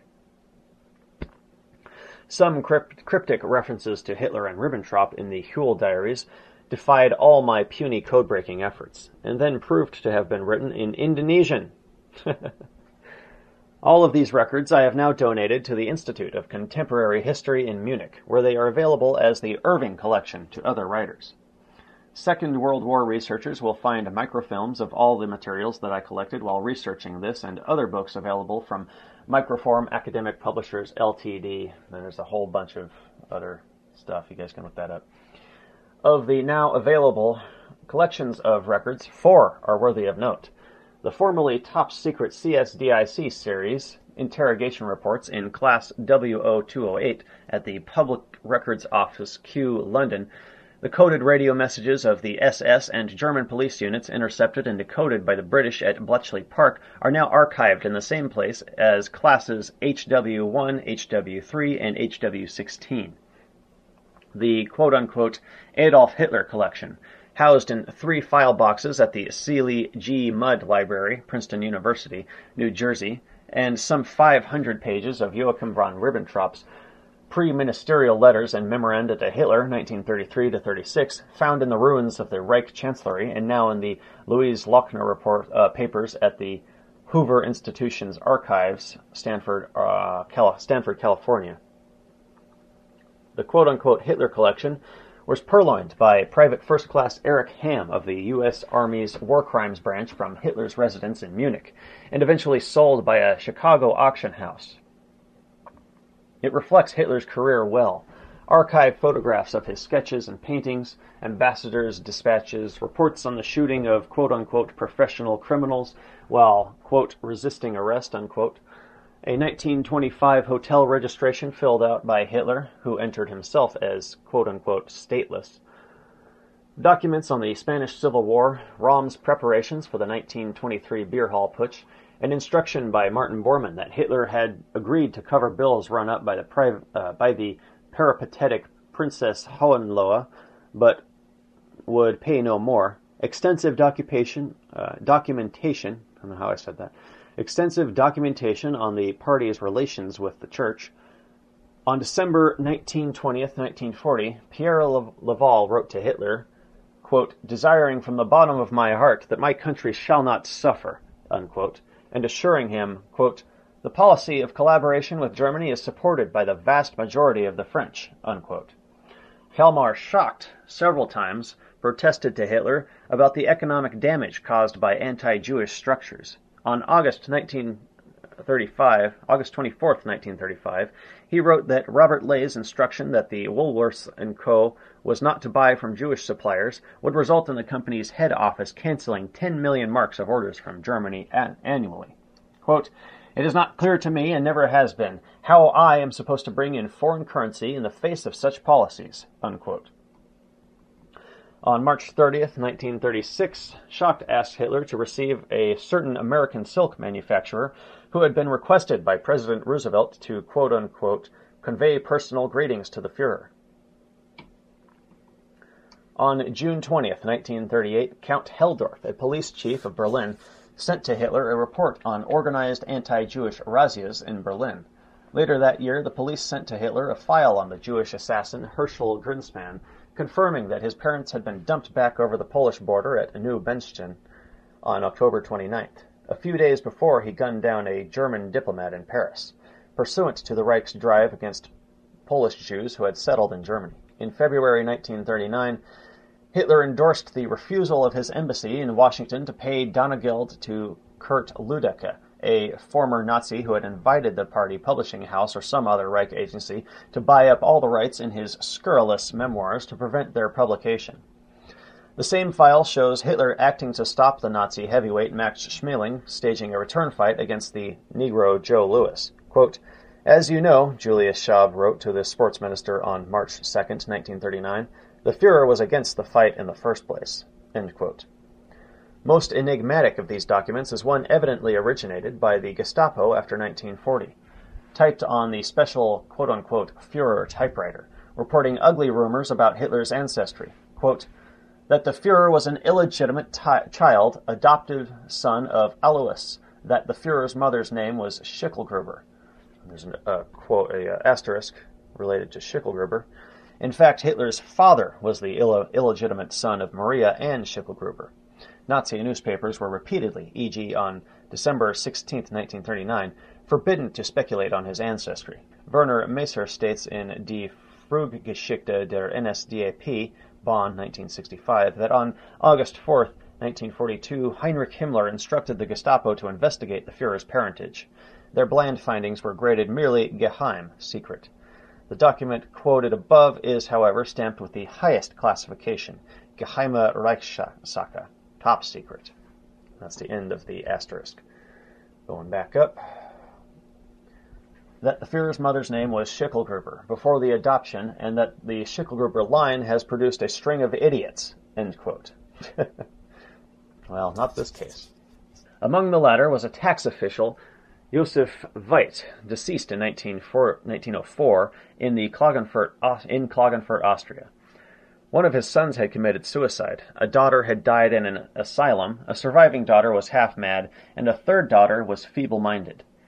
Some crypt, cryptic references to Hitler and Ribbentrop in the Huell diaries defied all my puny code-breaking efforts, and then proved to have been written in Indonesian. All of these records I have now donated to the Institute of Contemporary History in Munich, where they are available as the Irving Collection to other writers. Second World War researchers will find microfilms of all the materials that I collected while researching this and other books available from Microform Academic Publishers Ltd. There's a whole bunch of other stuff. You guys can look that up. Of the now available collections of records, four are worthy of note. The formerly top-secret C S D I C series, Interrogation Reports in Class W O two oh eight at the Public Records Office, Kew, London, the coded radio messages of the S S and German police units intercepted and decoded by the British at Bletchley Park are now archived in the same place as Classes H W one, H W three, and H W sixteen. The quote-unquote Adolf Hitler collection, housed in three file boxes at the Seeley G. Mudd Library, Princeton University, New Jersey, and some five hundred pages of Joachim von Ribbentrop's pre-ministerial letters and memoranda to Hitler, nineteen thirty-three to thirty-six, found in the ruins of the Reich Chancellery and now in the Louise Lochner report uh, papers at the Hoover Institution's archives, Stanford, uh, Cal- Stanford, California. The quote-unquote Hitler collection was purloined by Private First Class Eric Ham of the U S Army's War Crimes Branch from Hitler's residence in Munich, and eventually sold by a Chicago auction house. It reflects Hitler's career well. Archive photographs of his sketches and paintings, ambassadors' dispatches, reports on the shooting of quote-unquote professional criminals while, quote, resisting arrest, unquote, a nineteen twenty-five hotel registration filled out by Hitler, who entered himself as, quote-unquote, stateless, documents on the Spanish Civil War, Romm's preparations for the nineteen twenty-three beer hall putsch, an instruction by Martin Bormann that Hitler had agreed to cover bills run up by the private, uh, by the peripatetic Princess Hohenlohe, but would pay no more. Extensive documentation, uh, documentation, I don't know how I said that, extensive documentation on the party's relations with the church. On December nineteenth, twentieth, nineteen forty, Pierre Laval wrote to Hitler, quote, desiring from the bottom of my heart that my country shall not suffer, unquote, and assuring him, quote, the policy of collaboration with Germany is supported by the vast majority of the French, unquote. Hjalmar Schacht several times protested to Hitler about the economic damage caused by anti-Jewish structures. On August nineteen thirty-five, August twenty-fourth, nineteen thirty-five, he wrote that Robert Lay's instruction that the Woolworths and Co. was not to buy from Jewish suppliers would result in the company's head office canceling ten million marks of orders from Germany an- annually. Quote, it is not clear to me, and never has been, how I am supposed to bring in foreign currency in the face of such policies, unquote. On March thirtieth, nineteen thirty-six, Schacht asked Hitler to receive a certain American silk manufacturer who had been requested by President Roosevelt to, quote-unquote, convey personal greetings to the Führer. On June twentieth, nineteen thirty-eight, Count Helldorf, a police chief of Berlin, sent to Hitler a report on organized anti-Jewish razzias in Berlin. Later that year, the police sent to Hitler a file on the Jewish assassin Herschel Grinspan, confirming that his parents had been dumped back over the Polish border at New Benstein on October twenty-ninth, a few days before he gunned down a German diplomat in Paris, pursuant to the Reich's drive against Polish Jews who had settled in Germany. In February nineteen thirty-nine, Hitler endorsed the refusal of his embassy in Washington to pay Donegeld to Kurt Lüdecke, a former Nazi who had invited the party publishing house or some other Reich agency to buy up all the rights in his scurrilous memoirs to prevent their publication. The same file shows Hitler acting to stop the Nazi heavyweight Max Schmeling staging a return fight against the Negro Joe Louis. Quote, as you know, Julius Schaub wrote to the sports minister on March second, nineteen thirty-nine, the Führer was against the fight in the first place. End quote. Most enigmatic of these documents is one evidently originated by the Gestapo after nineteen forty, typed on the special quote-unquote Führer typewriter, reporting ugly rumors about Hitler's ancestry. Quote, that the Führer was an illegitimate t- child, adopted son of Alois, that the Führer's mother's name was Schicklgruber. There's a uh, quote, a uh, asterisk related to Schicklgruber. In fact, Hitler's father was the Ill- illegitimate son of Maria and Schicklgruber. Nazi newspapers were repeatedly, for example on December sixteenth, nineteen thirty-nine, forbidden to speculate on his ancestry. Werner Maser states in Die Frühgeschichte der N S D A P, Bonn, nineteen sixty-five, that on August fourth, nineteen forty-two, Heinrich Himmler instructed the Gestapo to investigate the Führer's parentage. Their bland findings were graded merely geheim, secret. The document quoted above is, however, stamped with the highest classification, Geheime Reichssache, top secret. That's the end of the asterisk. Going back up. That the Führer's mother's name was Schicklgruber before the adoption, and that the Schicklgruber line has produced a string of idiots. End quote. Well, not this case. Among the latter was a tax official, Josef Veit, deceased in nineteen oh four in the Klagenfurt, in Klagenfurt, Austria. One of his sons had committed suicide. A daughter had died in an asylum. A surviving daughter was half-mad, and a third daughter was feeble-minded.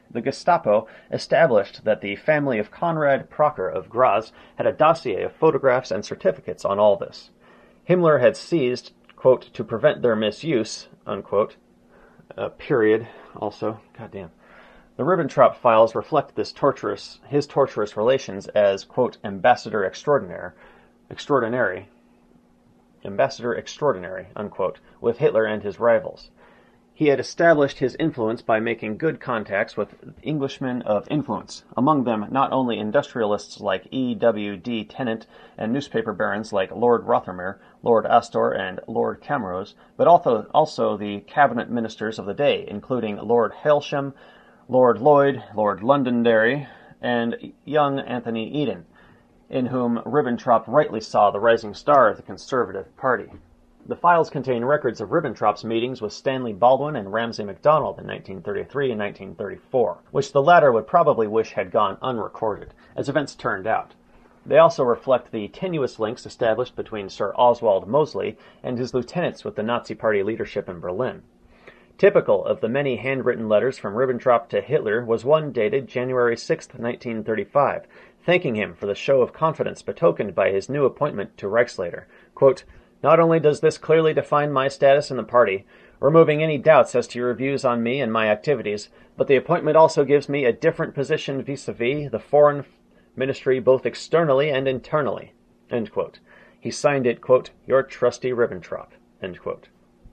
The Gestapo established that the family of Konrad Procker of Graz had a dossier of photographs and certificates on all this. Himmler had seized, quote, to prevent their misuse, unquote, uh, period, also, goddamn. The Ribbentrop files reflect this torturous, his torturous relations as, quote, ambassador extraordinaire, extraordinary, ambassador extraordinary, unquote, with Hitler and his rivals. He had established his influence by making good contacts with Englishmen of influence, among them not only industrialists like E. W. D. Tennant and newspaper barons like Lord Rothermere, Lord Astor, and Lord Camrose, but also, also the cabinet ministers of the day, including Lord Hailsham, Lord Lloyd, Lord Londonderry, and young Anthony Eden, in whom Ribbentrop rightly saw the rising star of the Conservative Party. The files contain records of Ribbentrop's meetings with Stanley Baldwin and Ramsay MacDonald in nineteen thirty-three and nineteen thirty-four, which the latter would probably wish had gone unrecorded, as events turned out. They also reflect the tenuous links established between Sir Oswald Mosley and his lieutenants with the Nazi Party leadership in Berlin. Typical of the many handwritten letters from Ribbentrop to Hitler was one dated January sixth, nineteen thirty-five, thanking him for the show of confidence betokened by his new appointment to Reichsleiter. Quote, "Not only does this clearly define my status in the party, removing any doubts as to your views on me and my activities, but the appointment also gives me a different position vis-a-vis the foreign ministry both externally and internally." End quote. He signed it, quote, "Your trusty Ribbentrop." End quote.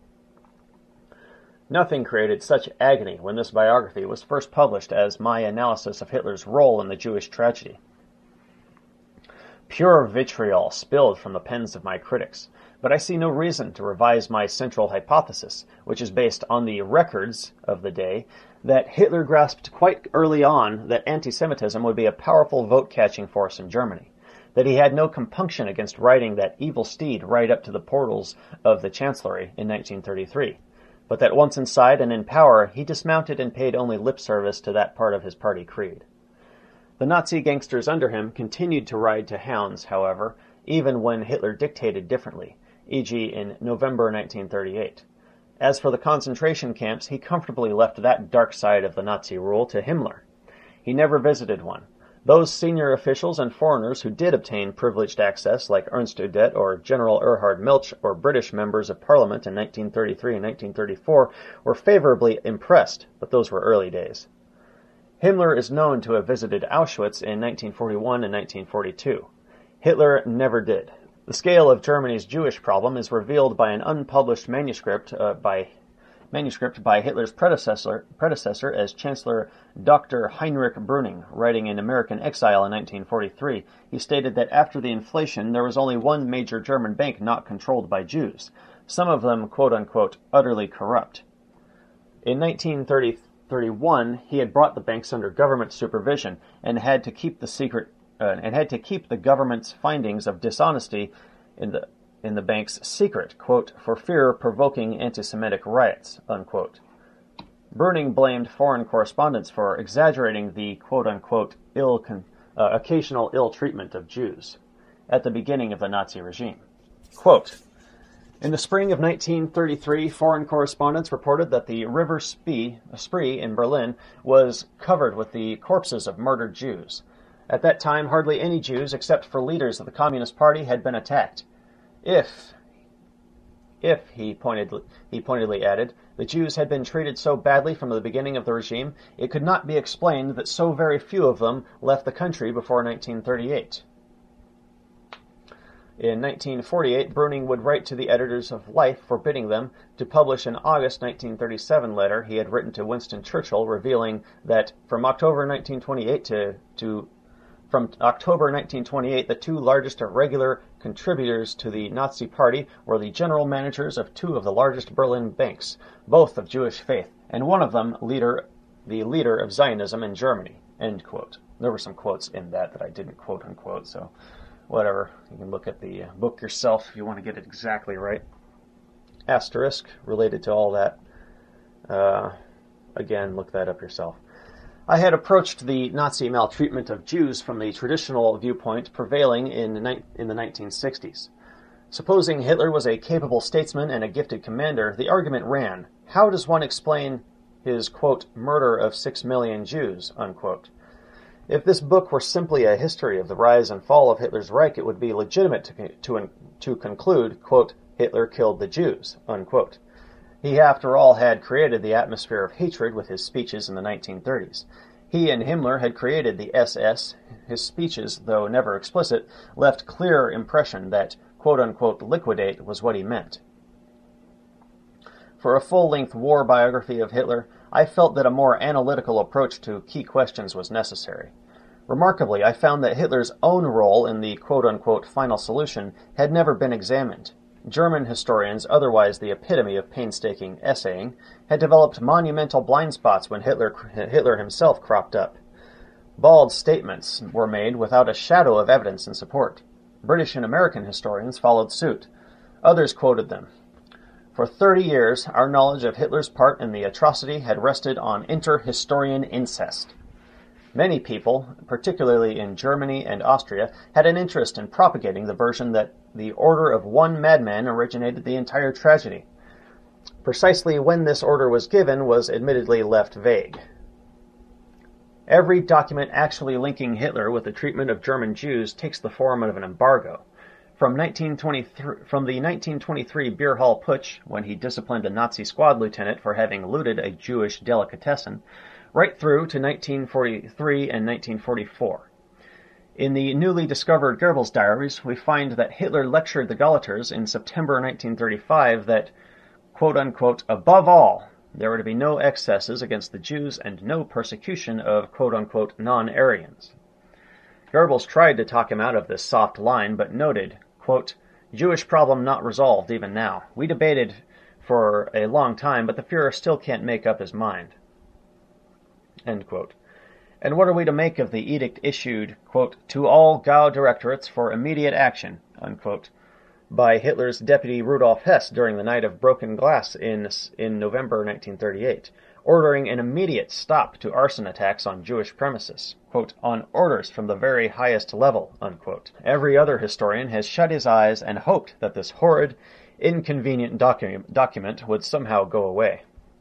Nothing created such agony when this biography was first published as my analysis of Hitler's role in the Jewish tragedy. Pure vitriol spilled from the pens of my critics, but I see no reason to revise my central hypothesis, which is based on the records of the day, that Hitler grasped quite early on that anti-Semitism would be a powerful vote-catching force in Germany, that he had no compunction against riding that evil steed right up to the portals of the Chancellery in nineteen thirty-three, but that once inside and in power, he dismounted and paid only lip service to that part of his party creed. The Nazi gangsters under him continued to ride to hounds, however, even when Hitler dictated differently, for example in November nineteen thirty-eight. As for the concentration camps, he comfortably left that dark side of the Nazi rule to Himmler. He never visited one. Those senior officials and foreigners who did obtain privileged access, like Ernst Udet or General Erhard Milch or British members of Parliament in nineteen thirty-three and nineteen thirty-four, were favorably impressed, but those were early days. Himmler is known to have visited Auschwitz in nineteen forty-one and nineteen forty-two. Hitler never did. The scale of Germany's Jewish problem is revealed by an unpublished manuscript uh, by manuscript by Hitler's predecessor, predecessor as Chancellor Doctor Heinrich Brüning. Writing in American Exile in nineteen forty-three, he stated that after the inflation there was only one major German bank not controlled by Jews, some of them quote-unquote utterly corrupt. In nineteen thirty-one, he had brought the banks under government supervision and had to keep the secret uh, and had to keep the government's findings of dishonesty in the in the banks secret, quote, for fear of provoking anti-Semitic riots, unquote. Brüning blamed foreign correspondents for exaggerating the quote-unquote ill con- uh, occasional ill treatment of Jews at the beginning of the Nazi regime. Quote, in the spring of nineteen thirty-three, foreign correspondents reported that the River Spree, Spree in Berlin was covered with the corpses of murdered Jews. At that time, hardly any Jews, except for leaders of the Communist Party, had been attacked. If, if, he, pointed, he pointedly added, the Jews had been treated so badly from the beginning of the regime, it could not be explained that so very few of them left the country before nineteen thirty-eight. In nineteen forty-eight, Brüning would write to the editors of Life forbidding them to publish an August nineteen thirty-seven letter he had written to Winston Churchill revealing that from October nineteen twenty-eight to, to From October nineteen twenty-eight, the two largest regular contributors to the Nazi Party were the general managers of two of the largest Berlin banks, both of Jewish faith, and one of them leader, the leader of Zionism in Germany. End quote. There were some quotes in that that I didn't quote unquote, so whatever. You can look at the book yourself if you want to get it exactly right. Asterisk related to all that. Uh, again, look that up yourself. I had approached the Nazi maltreatment of Jews from the traditional viewpoint prevailing in, in the nineteen sixties. Supposing Hitler was a capable statesman and a gifted commander, the argument ran, how does one explain his, quote, murder of six million Jews, unquote. If this book were simply a history of the rise and fall of Hitler's Reich, it would be legitimate to, to, to conclude, quote, Hitler killed the Jews, unquote. He, after all, had created the atmosphere of hatred with his speeches in the nineteen thirties. He and Himmler had created the S S. His speeches, though never explicit, left clear impression that, quote-unquote, liquidate was what he meant. For a full-length war biography of Hitler, I felt that a more analytical approach to key questions was necessary. Remarkably, I found that Hitler's own role in the quote-unquote final solution had never been examined. German historians, otherwise the epitome of painstaking essaying, had developed monumental blind spots when Hitler, Hitler himself cropped up. Bald statements were made without a shadow of evidence in support. British and American historians followed suit. Others quoted them. For thirty years, our knowledge of Hitler's part in the atrocity had rested on inter-historian incest. Many people, particularly in Germany and Austria, had an interest in propagating the version that the order of one madman originated the entire tragedy. Precisely when this order was given was admittedly left vague. Every document actually linking Hitler with the treatment of German Jews takes the form of an embargo. From, nineteen twenty-three, from the nineteen twenty-three Beer Hall Putsch, when he disciplined a Nazi squad lieutenant for having looted a Jewish delicatessen, right through to nineteen forty-three and nineteen forty-four. In the newly discovered Goebbels diaries, we find that Hitler lectured the Gauleiters in September nineteen thirty-five that, quote-unquote, above all, there were to be no excesses against the Jews and no persecution of, quote-unquote, non-Aryans. Goebbels tried to talk him out of this soft line, but noted, quote, Jewish problem not resolved even now. We debated for a long time, but the Fuhrer still can't make up his mind. End quote. And what are we to make of the edict issued, quote, to all Gau directorates for immediate action, unquote, by Hitler's deputy Rudolf Hess during the night of broken glass in, in November nineteen thirty-eight, ordering an immediate stop to arson attacks on Jewish premises, quote, on orders from the very highest level, unquote. Every other historian has shut his eyes and hoped that this horrid, inconvenient docu- document would somehow go away.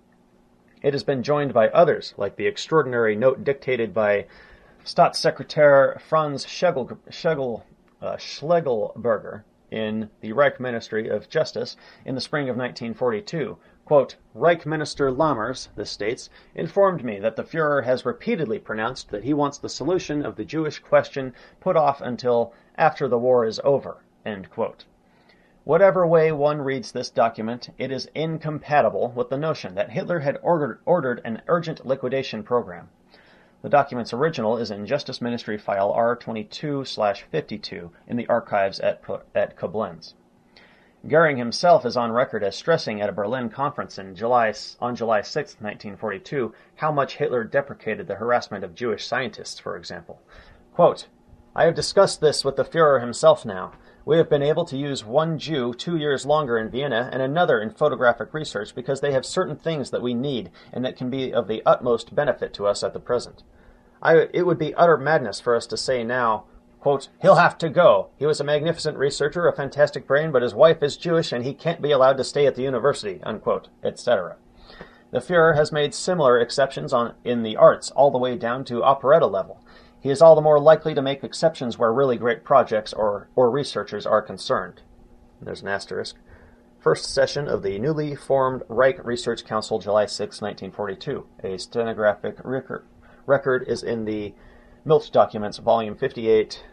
It has been joined by others, like the extraordinary note dictated by Staatssekretär Franz Schlegel, Schlegel, uh, Schlegelberger in the Reich Ministry of Justice in the spring of nineteen forty-two. Quote, Reich Minister Lammers, this states, informed me that the Fuhrer has repeatedly pronounced that he wants the solution of the Jewish question put off until after the war is over. End quote. Whatever way one reads this document, it is incompatible with the notion that Hitler had ordered, ordered an urgent liquidation program. The document's original is in Justice Ministry File R twenty-two fifty-two in the archives at, at Koblenz. Goering himself is on record as stressing at a Berlin conference in July, on July sixth, nineteen forty-two, how much Hitler deprecated the harassment of Jewish scientists, for example. Quote, I have discussed this with the Fuhrer himself now. We have been able to use one Jew two years longer in Vienna and another in photographic research because they have certain things that we need and that can be of the utmost benefit to us at the present. I, it would be utter madness for us to say now, quote, he'll have to go. He was a magnificent researcher, a fantastic brain, but his wife is Jewish and he can't be allowed to stay at the university, unquote, et cetera. The Fuhrer has made similar exceptions on, in the arts all the way down to operetta level. He is all the more likely to make exceptions where really great projects or, or researchers are concerned. There's an asterisk. First session of the newly formed Reich Research Council, July sixth, nineteen forty-two. A stenographic record, record is in the Milch Documents, Volume fifty-eight,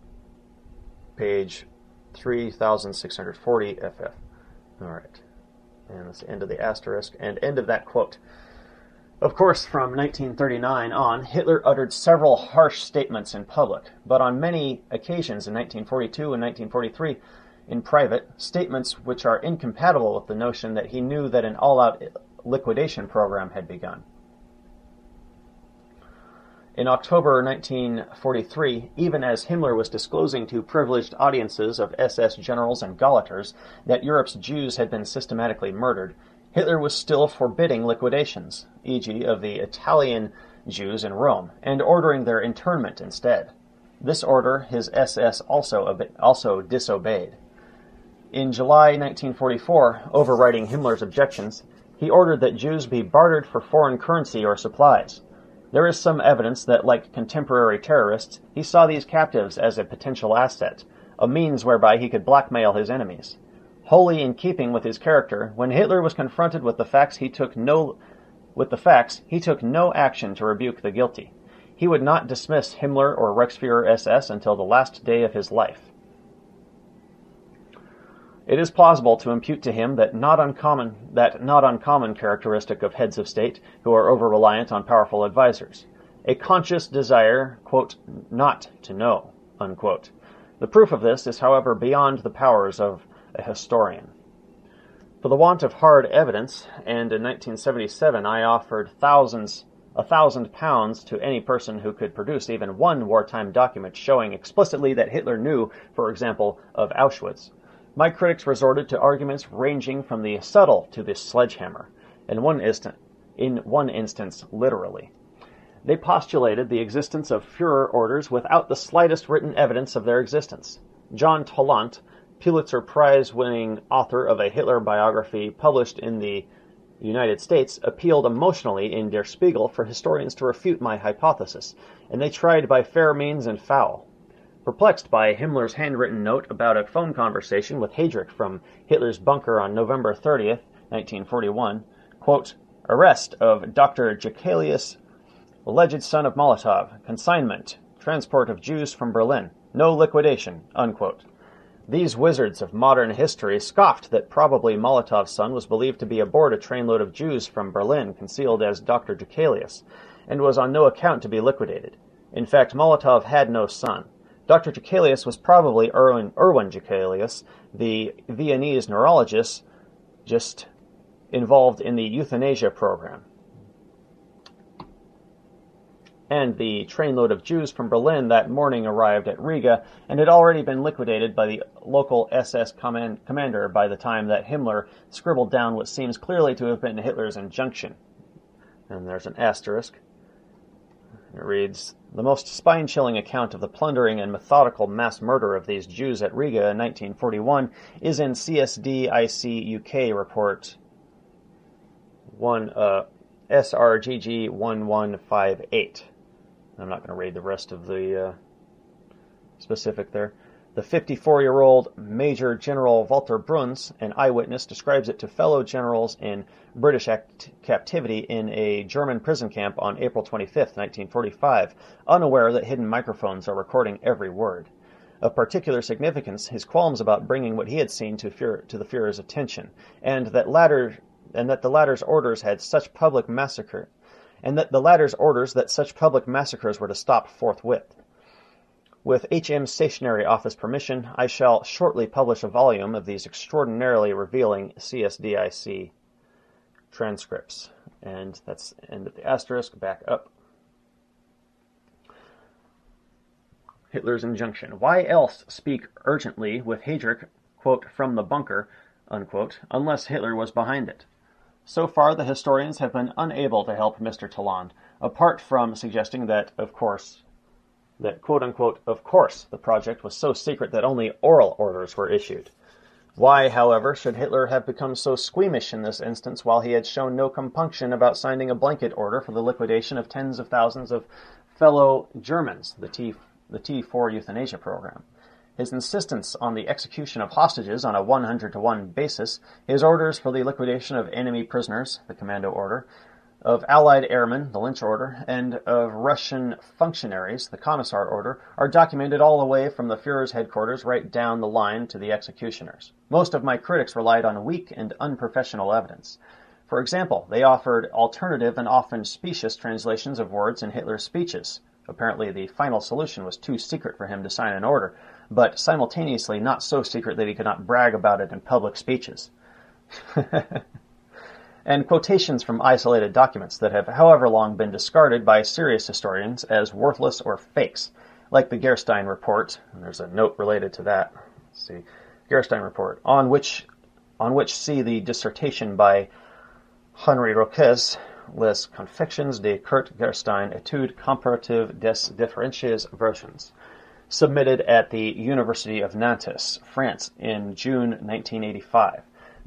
page three thousand six hundred forty F F. All right. And that's the end of the asterisk and end of that quote. Of course, from nineteen thirty-nine on, Hitler uttered several harsh statements in public, but on many occasions in nineteen forty-two and nineteen forty-three, in private, statements which are incompatible with the notion that he knew that an all-out liquidation program had begun. In October nineteen forty-three, even as Himmler was disclosing to privileged audiences of S S generals and Gauleiters that Europe's Jews had been systematically murdered, Hitler was still forbidding liquidations, for example of the Italian Jews in Rome, and ordering their internment instead. This order his S S also, also disobeyed. In July nineteen forty-four, overriding Himmler's objections, He ordered that Jews be bartered for foreign currency or supplies. There is some evidence that, like contemporary terrorists, he saw these captives as a potential asset, a means whereby he could blackmail his enemies. Wholly in keeping with his character, when Hitler was confronted with the facts, he took no with the facts, he took no action to rebuke the guilty. He would not dismiss Himmler or Reichsfuhrer S S until the last day of his life. It is plausible to impute to him that not uncommon that not uncommon characteristic of heads of state who are over-reliant on powerful advisers, a conscious desire, quote, not to know, unquote. The proof of this is, however, beyond the powers of a historian. For the want of hard evidence, and in nineteen seventy-seven I offered thousands, a thousand pounds to any person who could produce even one wartime document showing explicitly that Hitler knew, for example, of Auschwitz. My critics resorted to arguments ranging from the subtle to the sledgehammer, in one instant, in one instance, literally. They postulated the existence of Führer orders without the slightest written evidence of their existence. John Tolant, Pulitzer Prize-winning author of a Hitler biography published in the United States, appealed emotionally in Der Spiegel for historians to refute my hypothesis, and they tried by fair means and foul. Perplexed by Himmler's handwritten note about a phone conversation with Heydrich from Hitler's bunker on November thirtieth, nineteen forty-one, quote, arrest of Doctor Jacalius, alleged son of Molotov, consignment, transport of Jews from Berlin, no liquidation, unquote. These wizards of modern history scoffed that probably Molotov's son was believed to be aboard a trainload of Jews from Berlin concealed as Doctor Jacalius, and was on no account to be liquidated. In fact, Molotov had no son. Doctor Jacalius was probably Erwin, Erwin Jacalius, the Viennese neurologist just involved in the euthanasia program. And the trainload of Jews from Berlin that morning arrived at Riga and had already been liquidated by the local S S command, commander by the time that Himmler scribbled down what seems clearly to have been Hitler's injunction. And there's an asterisk. It reads, the most spine-chilling account of the plundering and methodical mass murder of these Jews at Riga in nineteen forty-one is in C S D I C U K report one, uh, S R G G one one five eight. I'm not going to read the rest of the uh, specific there. The fifty-four-year-old Major General Walter Bruns, an eyewitness, describes it to fellow generals in British act- captivity in a German prison camp on April twenty-fifth, nineteen forty-five, unaware that hidden microphones are recording every word. Of particular significance, his qualms about bringing what he had seen to, Führer, to the Führer's attention, and that latter, and that the latter's orders had such public massacre, and that the latter's orders that such public massacres were to stop forthwith. With H M Stationery Office permission, I shall shortly publish a volume of these extraordinarily revealing C S D I C transcripts. And that's end of the asterisk, back up. Hitler's injunction. Why else speak urgently with Heydrich, quote, from the bunker, unquote, unless Hitler was behind it? So far, the historians have been unable to help Mister Talland, apart from suggesting that, of course, that, quote-unquote, of course, the project was so secret that only oral orders were issued. Why, however, should Hitler have become so squeamish in this instance while he had shown no compunction about signing a blanket order for the liquidation of tens of thousands of fellow Germans, the T, the T four euthanasia program? His insistence on the execution of hostages on a one hundred to one basis, his orders for the liquidation of enemy prisoners, the commando order, of Allied airmen, the Lynch order, and of Russian functionaries, the Commissar order, are documented all the way from the Führer's headquarters right down the line to the executioners. Most of my critics relied on weak and unprofessional evidence. For example, they offered alternative and often specious translations of words in Hitler's speeches. Apparently the final solution was too secret for him to sign an order, but simultaneously not so secret that he could not brag about it in public speeches. And quotations from isolated documents that have however long been discarded by serious historians as worthless or fakes, like the Gerstein Report, and there's a note related to that. Let's see, Gerstein Report, on which on which see the dissertation by Henri Roques, Les Confections de Kurt Gerstein, Etude comparative des différentes versions, submitted at the University of Nantes, France, in June nineteen eighty-five.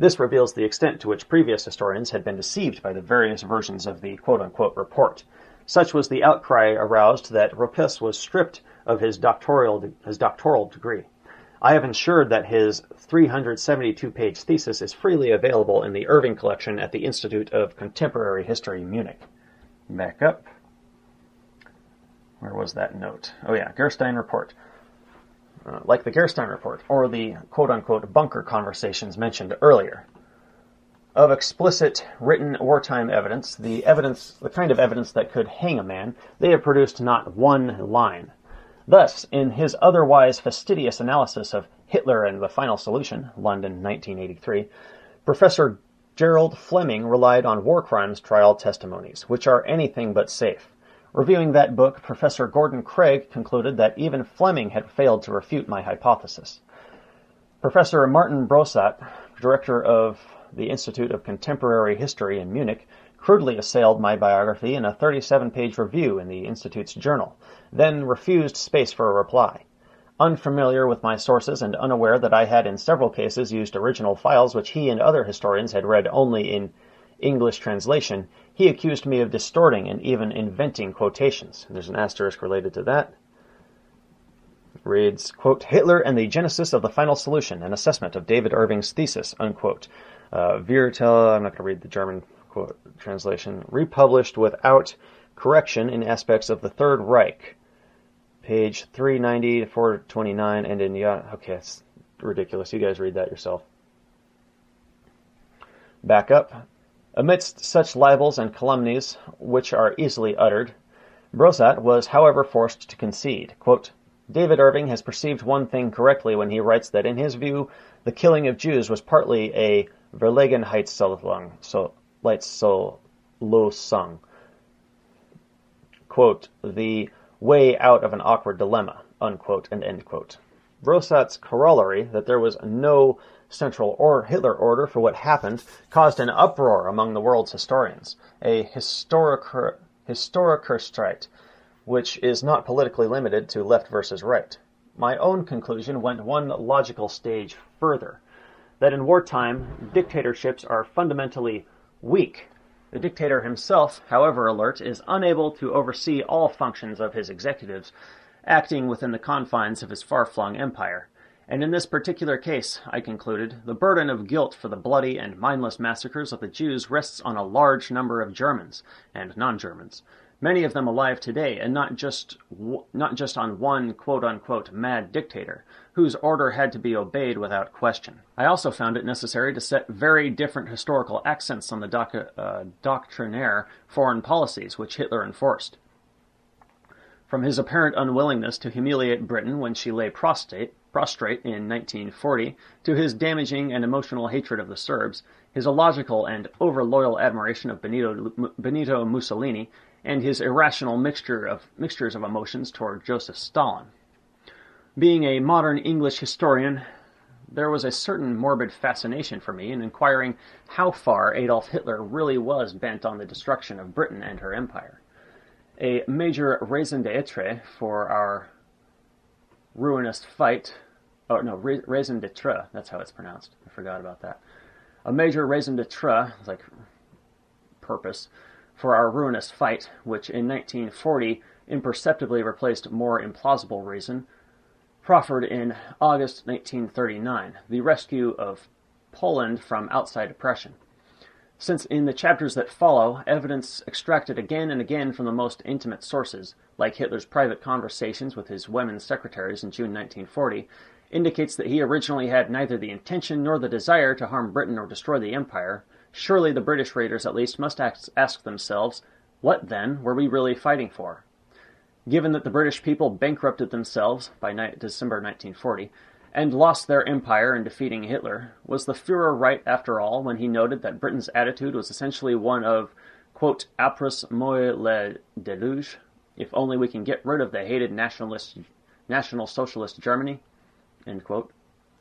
This reveals the extent to which previous historians had been deceived by the various versions of the quote-unquote report. Such was the outcry aroused that Ropus was stripped of his doctoral, his doctoral degree. I have ensured that his three hundred seventy-two page thesis is freely available in the Irving Collection at the Institute of Contemporary History, Munich. Back up. Where was that note? Oh yeah, Gerstein Report. Uh, like the Gerstein Report, or the quote-unquote bunker conversations mentioned earlier. Of explicit written wartime evidence, the evidence, the kind of evidence that could hang a man, they have produced not one line. Thus, in his otherwise fastidious analysis of Hitler and the Final Solution, London, nineteen eighty-three, Professor Gerald Fleming relied on war crimes trial testimonies, which are anything but safe. Reviewing that book, Professor Gordon Craig concluded that even Fleming had failed to refute my hypothesis. Professor Martin Brosat, director of the Institute of Contemporary History in Munich, crudely assailed my biography in a thirty-seven page review in the Institute's journal, then refused space for a reply. Unfamiliar with my sources and unaware that I had in several cases used original files which he and other historians had read only in English translation, he accused me of distorting and even inventing quotations. There's an asterisk related to that. It reads, quote, Hitler and the Genesis of the Final Solution, an assessment of David Irving's thesis, unquote. Uh, Viertel, I'm not going to read the German quote translation, republished without correction in aspects of the Third Reich. Page three ninety to four twenty-nine, and in, yeah, okay, it's ridiculous. You guys read that yourself. Back up. Amidst such libels and calumnies, which are easily uttered, Brosat was, however, forced to concede. Quote, David Irving has perceived one thing correctly when he writes that, in his view, the killing of Jews was partly a Verlegenheitslösung, so Leitslösung, quote, the way out of an awkward dilemma, unquote, and end quote. Brosat's corollary, that there was no central or Hitler order for what happened, caused an uproar among the world's historians, a historiker, historikerstreit, which is not politically limited to left versus right. My own conclusion went one logical stage further, that in wartime, dictatorships are fundamentally weak. The dictator himself, however alert, is unable to oversee all functions of his executives, acting within the confines of his far-flung empire. And in this particular case, I concluded, the burden of guilt for the bloody and mindless massacres of the Jews rests on a large number of Germans and non-Germans, many of them alive today, and not just not just on one quote-unquote mad dictator, whose order had to be obeyed without question. I also found it necessary to set very different historical accents on the doc- uh, doctrinaire foreign policies which Hitler enforced. From his apparent unwillingness to humiliate Britain when she lay prostrate, prostrate in nineteen forty, to his damaging and emotional hatred of the Serbs, his illogical and over-loyal admiration of Benito, Benito Mussolini, and his irrational mixture of mixtures of emotions toward Joseph Stalin. Being a modern English historian, there was a certain morbid fascination for me in inquiring how far Adolf Hitler really was bent on the destruction of Britain and her empire. A major raison d'etre for our ruinous fight, oh no, raison d'etre, that's how it's pronounced, I forgot about that. A major raison d'etre, like purpose, for our ruinous fight, which in nineteen forty imperceptibly replaced more implausible reason, proffered in August nineteen thirty-nine, the rescue of Poland from outside oppression. Since in the chapters that follow, evidence extracted again and again from the most intimate sources, like Hitler's private conversations with his women's secretaries in June nineteen forty, indicates that he originally had neither the intention nor the desire to harm Britain or destroy the empire, surely the British raiders at least must ask themselves, what then were we really fighting for? Given that the British people bankrupted themselves by December nineteen forty, and lost their empire in defeating Hitler, was the Führer right after all when he noted that Britain's attitude was essentially one of, quote, après moi le déluge, if only we can get rid of the hated nationalist, National Socialist Germany, end quote.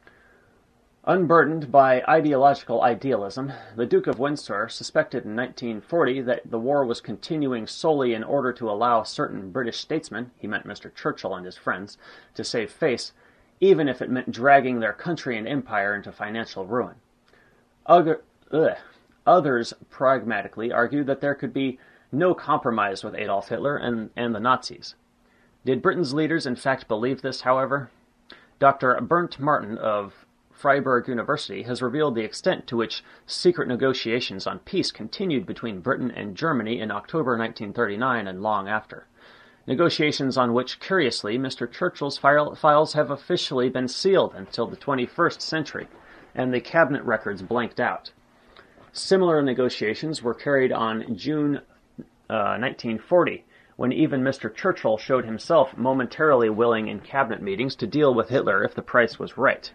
Unburdened by ideological idealism, the Duke of Windsor suspected in nineteen forty that the war was continuing solely in order to allow certain British statesmen, he meant Mister Churchill and his friends, to save face, even if it meant dragging their country and empire into financial ruin. Other, ugh, others pragmatically argue that there could be no compromise with Adolf Hitler and, and the Nazis. Did Britain's leaders in fact believe this, however? Doctor Bernd Martin of Freiburg University has revealed the extent to which secret negotiations on peace continued between Britain and Germany in October nineteen thirty-nine and long after. Negotiations on which, curiously, Mister Churchill's file, files have officially been sealed until the twenty-first century, and the cabinet records blanked out. Similar negotiations were carried on June uh, nineteen forty, when even Mister Churchill showed himself momentarily willing in cabinet meetings to deal with Hitler if the price was right.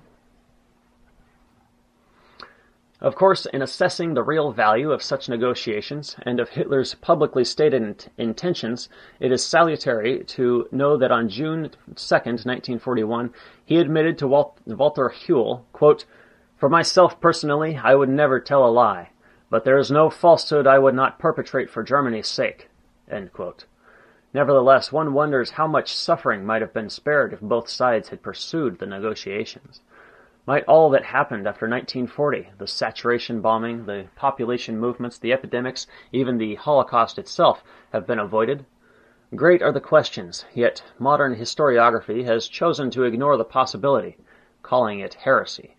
Of course, in assessing the real value of such negotiations and of Hitler's publicly stated int- intentions, it is salutary to know that on June second, nineteen forty-one, he admitted to Wal- Walter Huell, quote, "For myself personally, I would never tell a lie, but there is no falsehood I would not perpetrate for Germany's sake." End quote. Nevertheless, one wonders how much suffering might have been spared if both sides had pursued the negotiations. Might all that happened after nineteen forty, the saturation bombing, the population movements, the epidemics, even the Holocaust itself, have been avoided? Great are the questions, yet modern historiography has chosen to ignore the possibility, calling it heresy.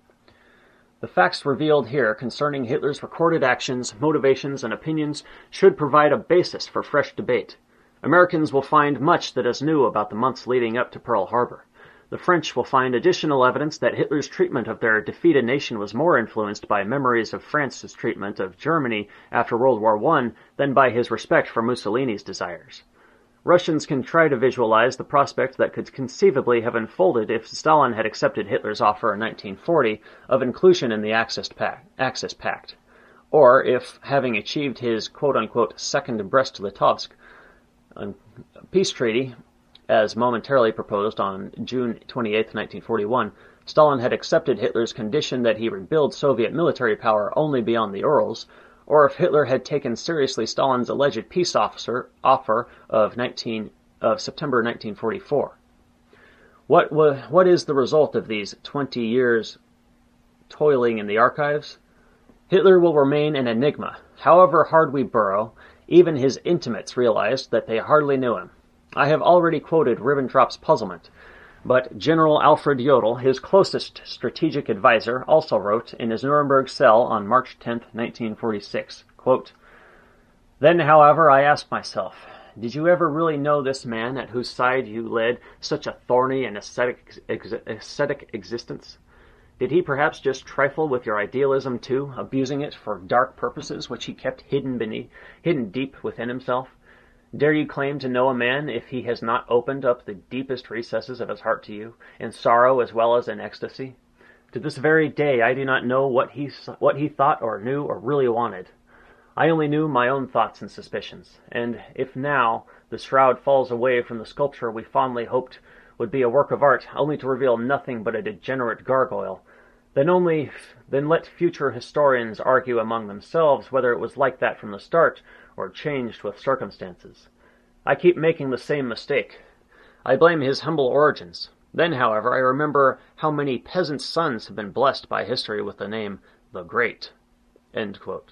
The facts revealed here concerning Hitler's recorded actions, motivations, and opinions should provide a basis for fresh debate. Americans will find much that is new about the months leading up to Pearl Harbor. The French will find additional evidence that Hitler's treatment of their defeated nation was more influenced by memories of France's treatment of Germany after World War One than by his respect for Mussolini's desires. Russians can try to visualize the prospect that could conceivably have unfolded if Stalin had accepted Hitler's offer in nineteen forty of inclusion in the Axis Pact, Axis Pact, or if, having achieved his quote-unquote second Brest-Litovsk peace treaty, as momentarily proposed on June twenty-eighth, nineteen forty-one, Stalin had accepted Hitler's condition that he rebuild Soviet military power only beyond the Urals, or if Hitler had taken seriously Stalin's alleged peace officer offer of, nineteen, of September nineteen forty-four. What, wa, what is the result of these twenty years toiling in the archives? Hitler will remain an enigma. However hard we burrow, even his intimates realized that they hardly knew him. I have already quoted Ribbentrop's puzzlement, but General Alfred Jodl, his closest strategic advisor, also wrote in his Nuremberg cell on March tenth, nineteen forty-six, quote, "Then, however, I asked myself, did you ever really know this man at whose side you led such a thorny and ascetic, ex- ascetic existence? Did he perhaps just trifle with your idealism too, abusing it for dark purposes which he kept hidden beneath, hidden deep within himself? Dare you claim to know a man if he has not opened up the deepest recesses of his heart to you, in sorrow as well as in ecstasy? To this very day I do not know what he what he thought or knew or really wanted. I only knew my own thoughts and suspicions, and if now the shroud falls away from the sculpture we fondly hoped would be a work of art, only to reveal nothing but a degenerate gargoyle, then only then let future historians argue among themselves whether it was like that from the start, or changed with circumstances. I keep making the same mistake. I blame his humble origins. Then, however, I remember how many peasant sons have been blessed by history with the name the Great." End quote.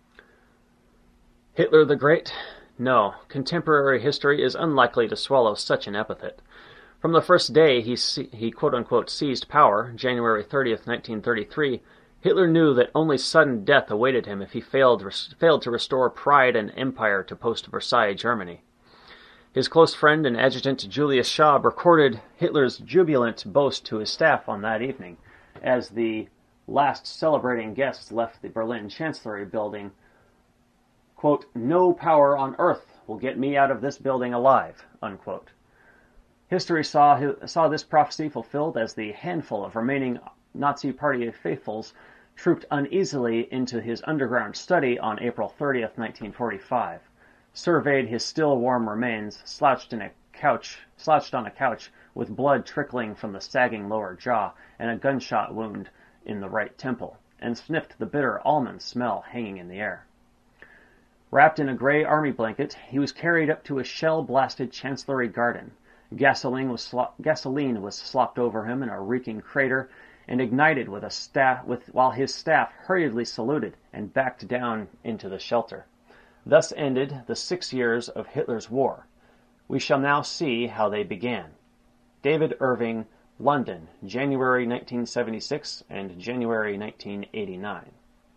Hitler the Great? No, contemporary history is unlikely to swallow such an epithet. From the first day he, he quote-unquote seized power, January thirtieth, nineteen thirty-three, Hitler knew that only sudden death awaited him if he failed, failed to restore pride and empire to post-Versailles Germany. His close friend and adjutant Julius Schaub recorded Hitler's jubilant boast to his staff on that evening, as the last celebrating guests left the Berlin Chancellery building. Quote, "No power on earth will get me out of this building alive," unquote. History saw, saw this prophecy fulfilled as the handful of remaining Nazi Party faithfuls trooped uneasily into his underground study on April thirtieth, nineteen forty-five, surveyed his still warm remains, slouched in a couch, slouched on a couch with blood trickling from the sagging lower jaw and a gunshot wound in the right temple, and sniffed the bitter almond smell hanging in the air. Wrapped in a gray army blanket, he was carried up to a shell-blasted Chancellery garden. Gasoline was, slo- gasoline was slopped over him in a reeking crater, and ignited with a staff, with, while his staff hurriedly saluted and backed down into the shelter. Thus ended the six years of Hitler's war. We shall now see how they began. David Irving, London, January nineteen seventy-six and January nineteen eighty-nine.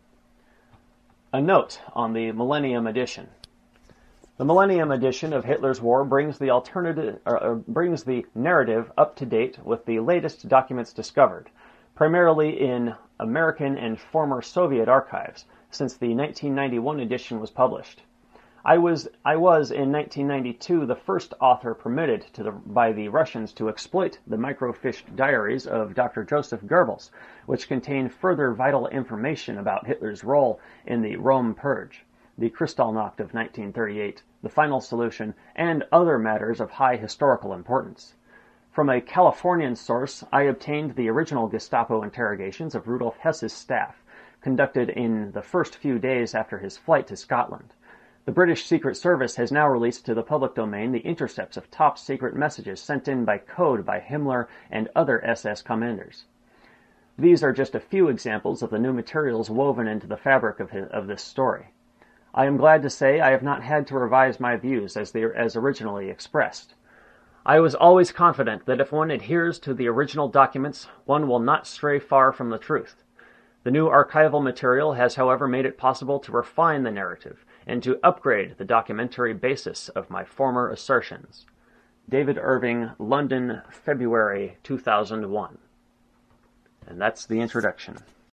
A note on the Millennium Edition. The Millennium Edition of Hitler's War brings the alternative, or, brings the narrative up to date with the latest documents discovered, primarily in American and former Soviet archives, since the nineteen ninety-one edition was published. I was I was in nineteen ninety-two the first author permitted to the, by the Russians to exploit the microfilmed diaries of Doctor Joseph Goebbels, which contain further vital information about Hitler's role in the Rome Purge, the Kristallnacht of nineteen thirty-eight, the Final Solution, and other matters of high historical importance. From a Californian source, I obtained the original Gestapo interrogations of Rudolf Hess's staff, conducted in the first few days after his flight to Scotland. The British Secret Service has now released to the public domain the intercepts of top-secret messages sent in by code by Himmler and other S S commanders. These are just a few examples of the new materials woven into the fabric of, his, of this story. I am glad to say I have not had to revise my views as they as originally expressed. I was always confident that if one adheres to the original documents, one will not stray far from the truth. The new archival material has, however, made it possible to refine the narrative and to upgrade the documentary basis of my former assertions. David Irving, London, February two thousand one. And that's the introduction.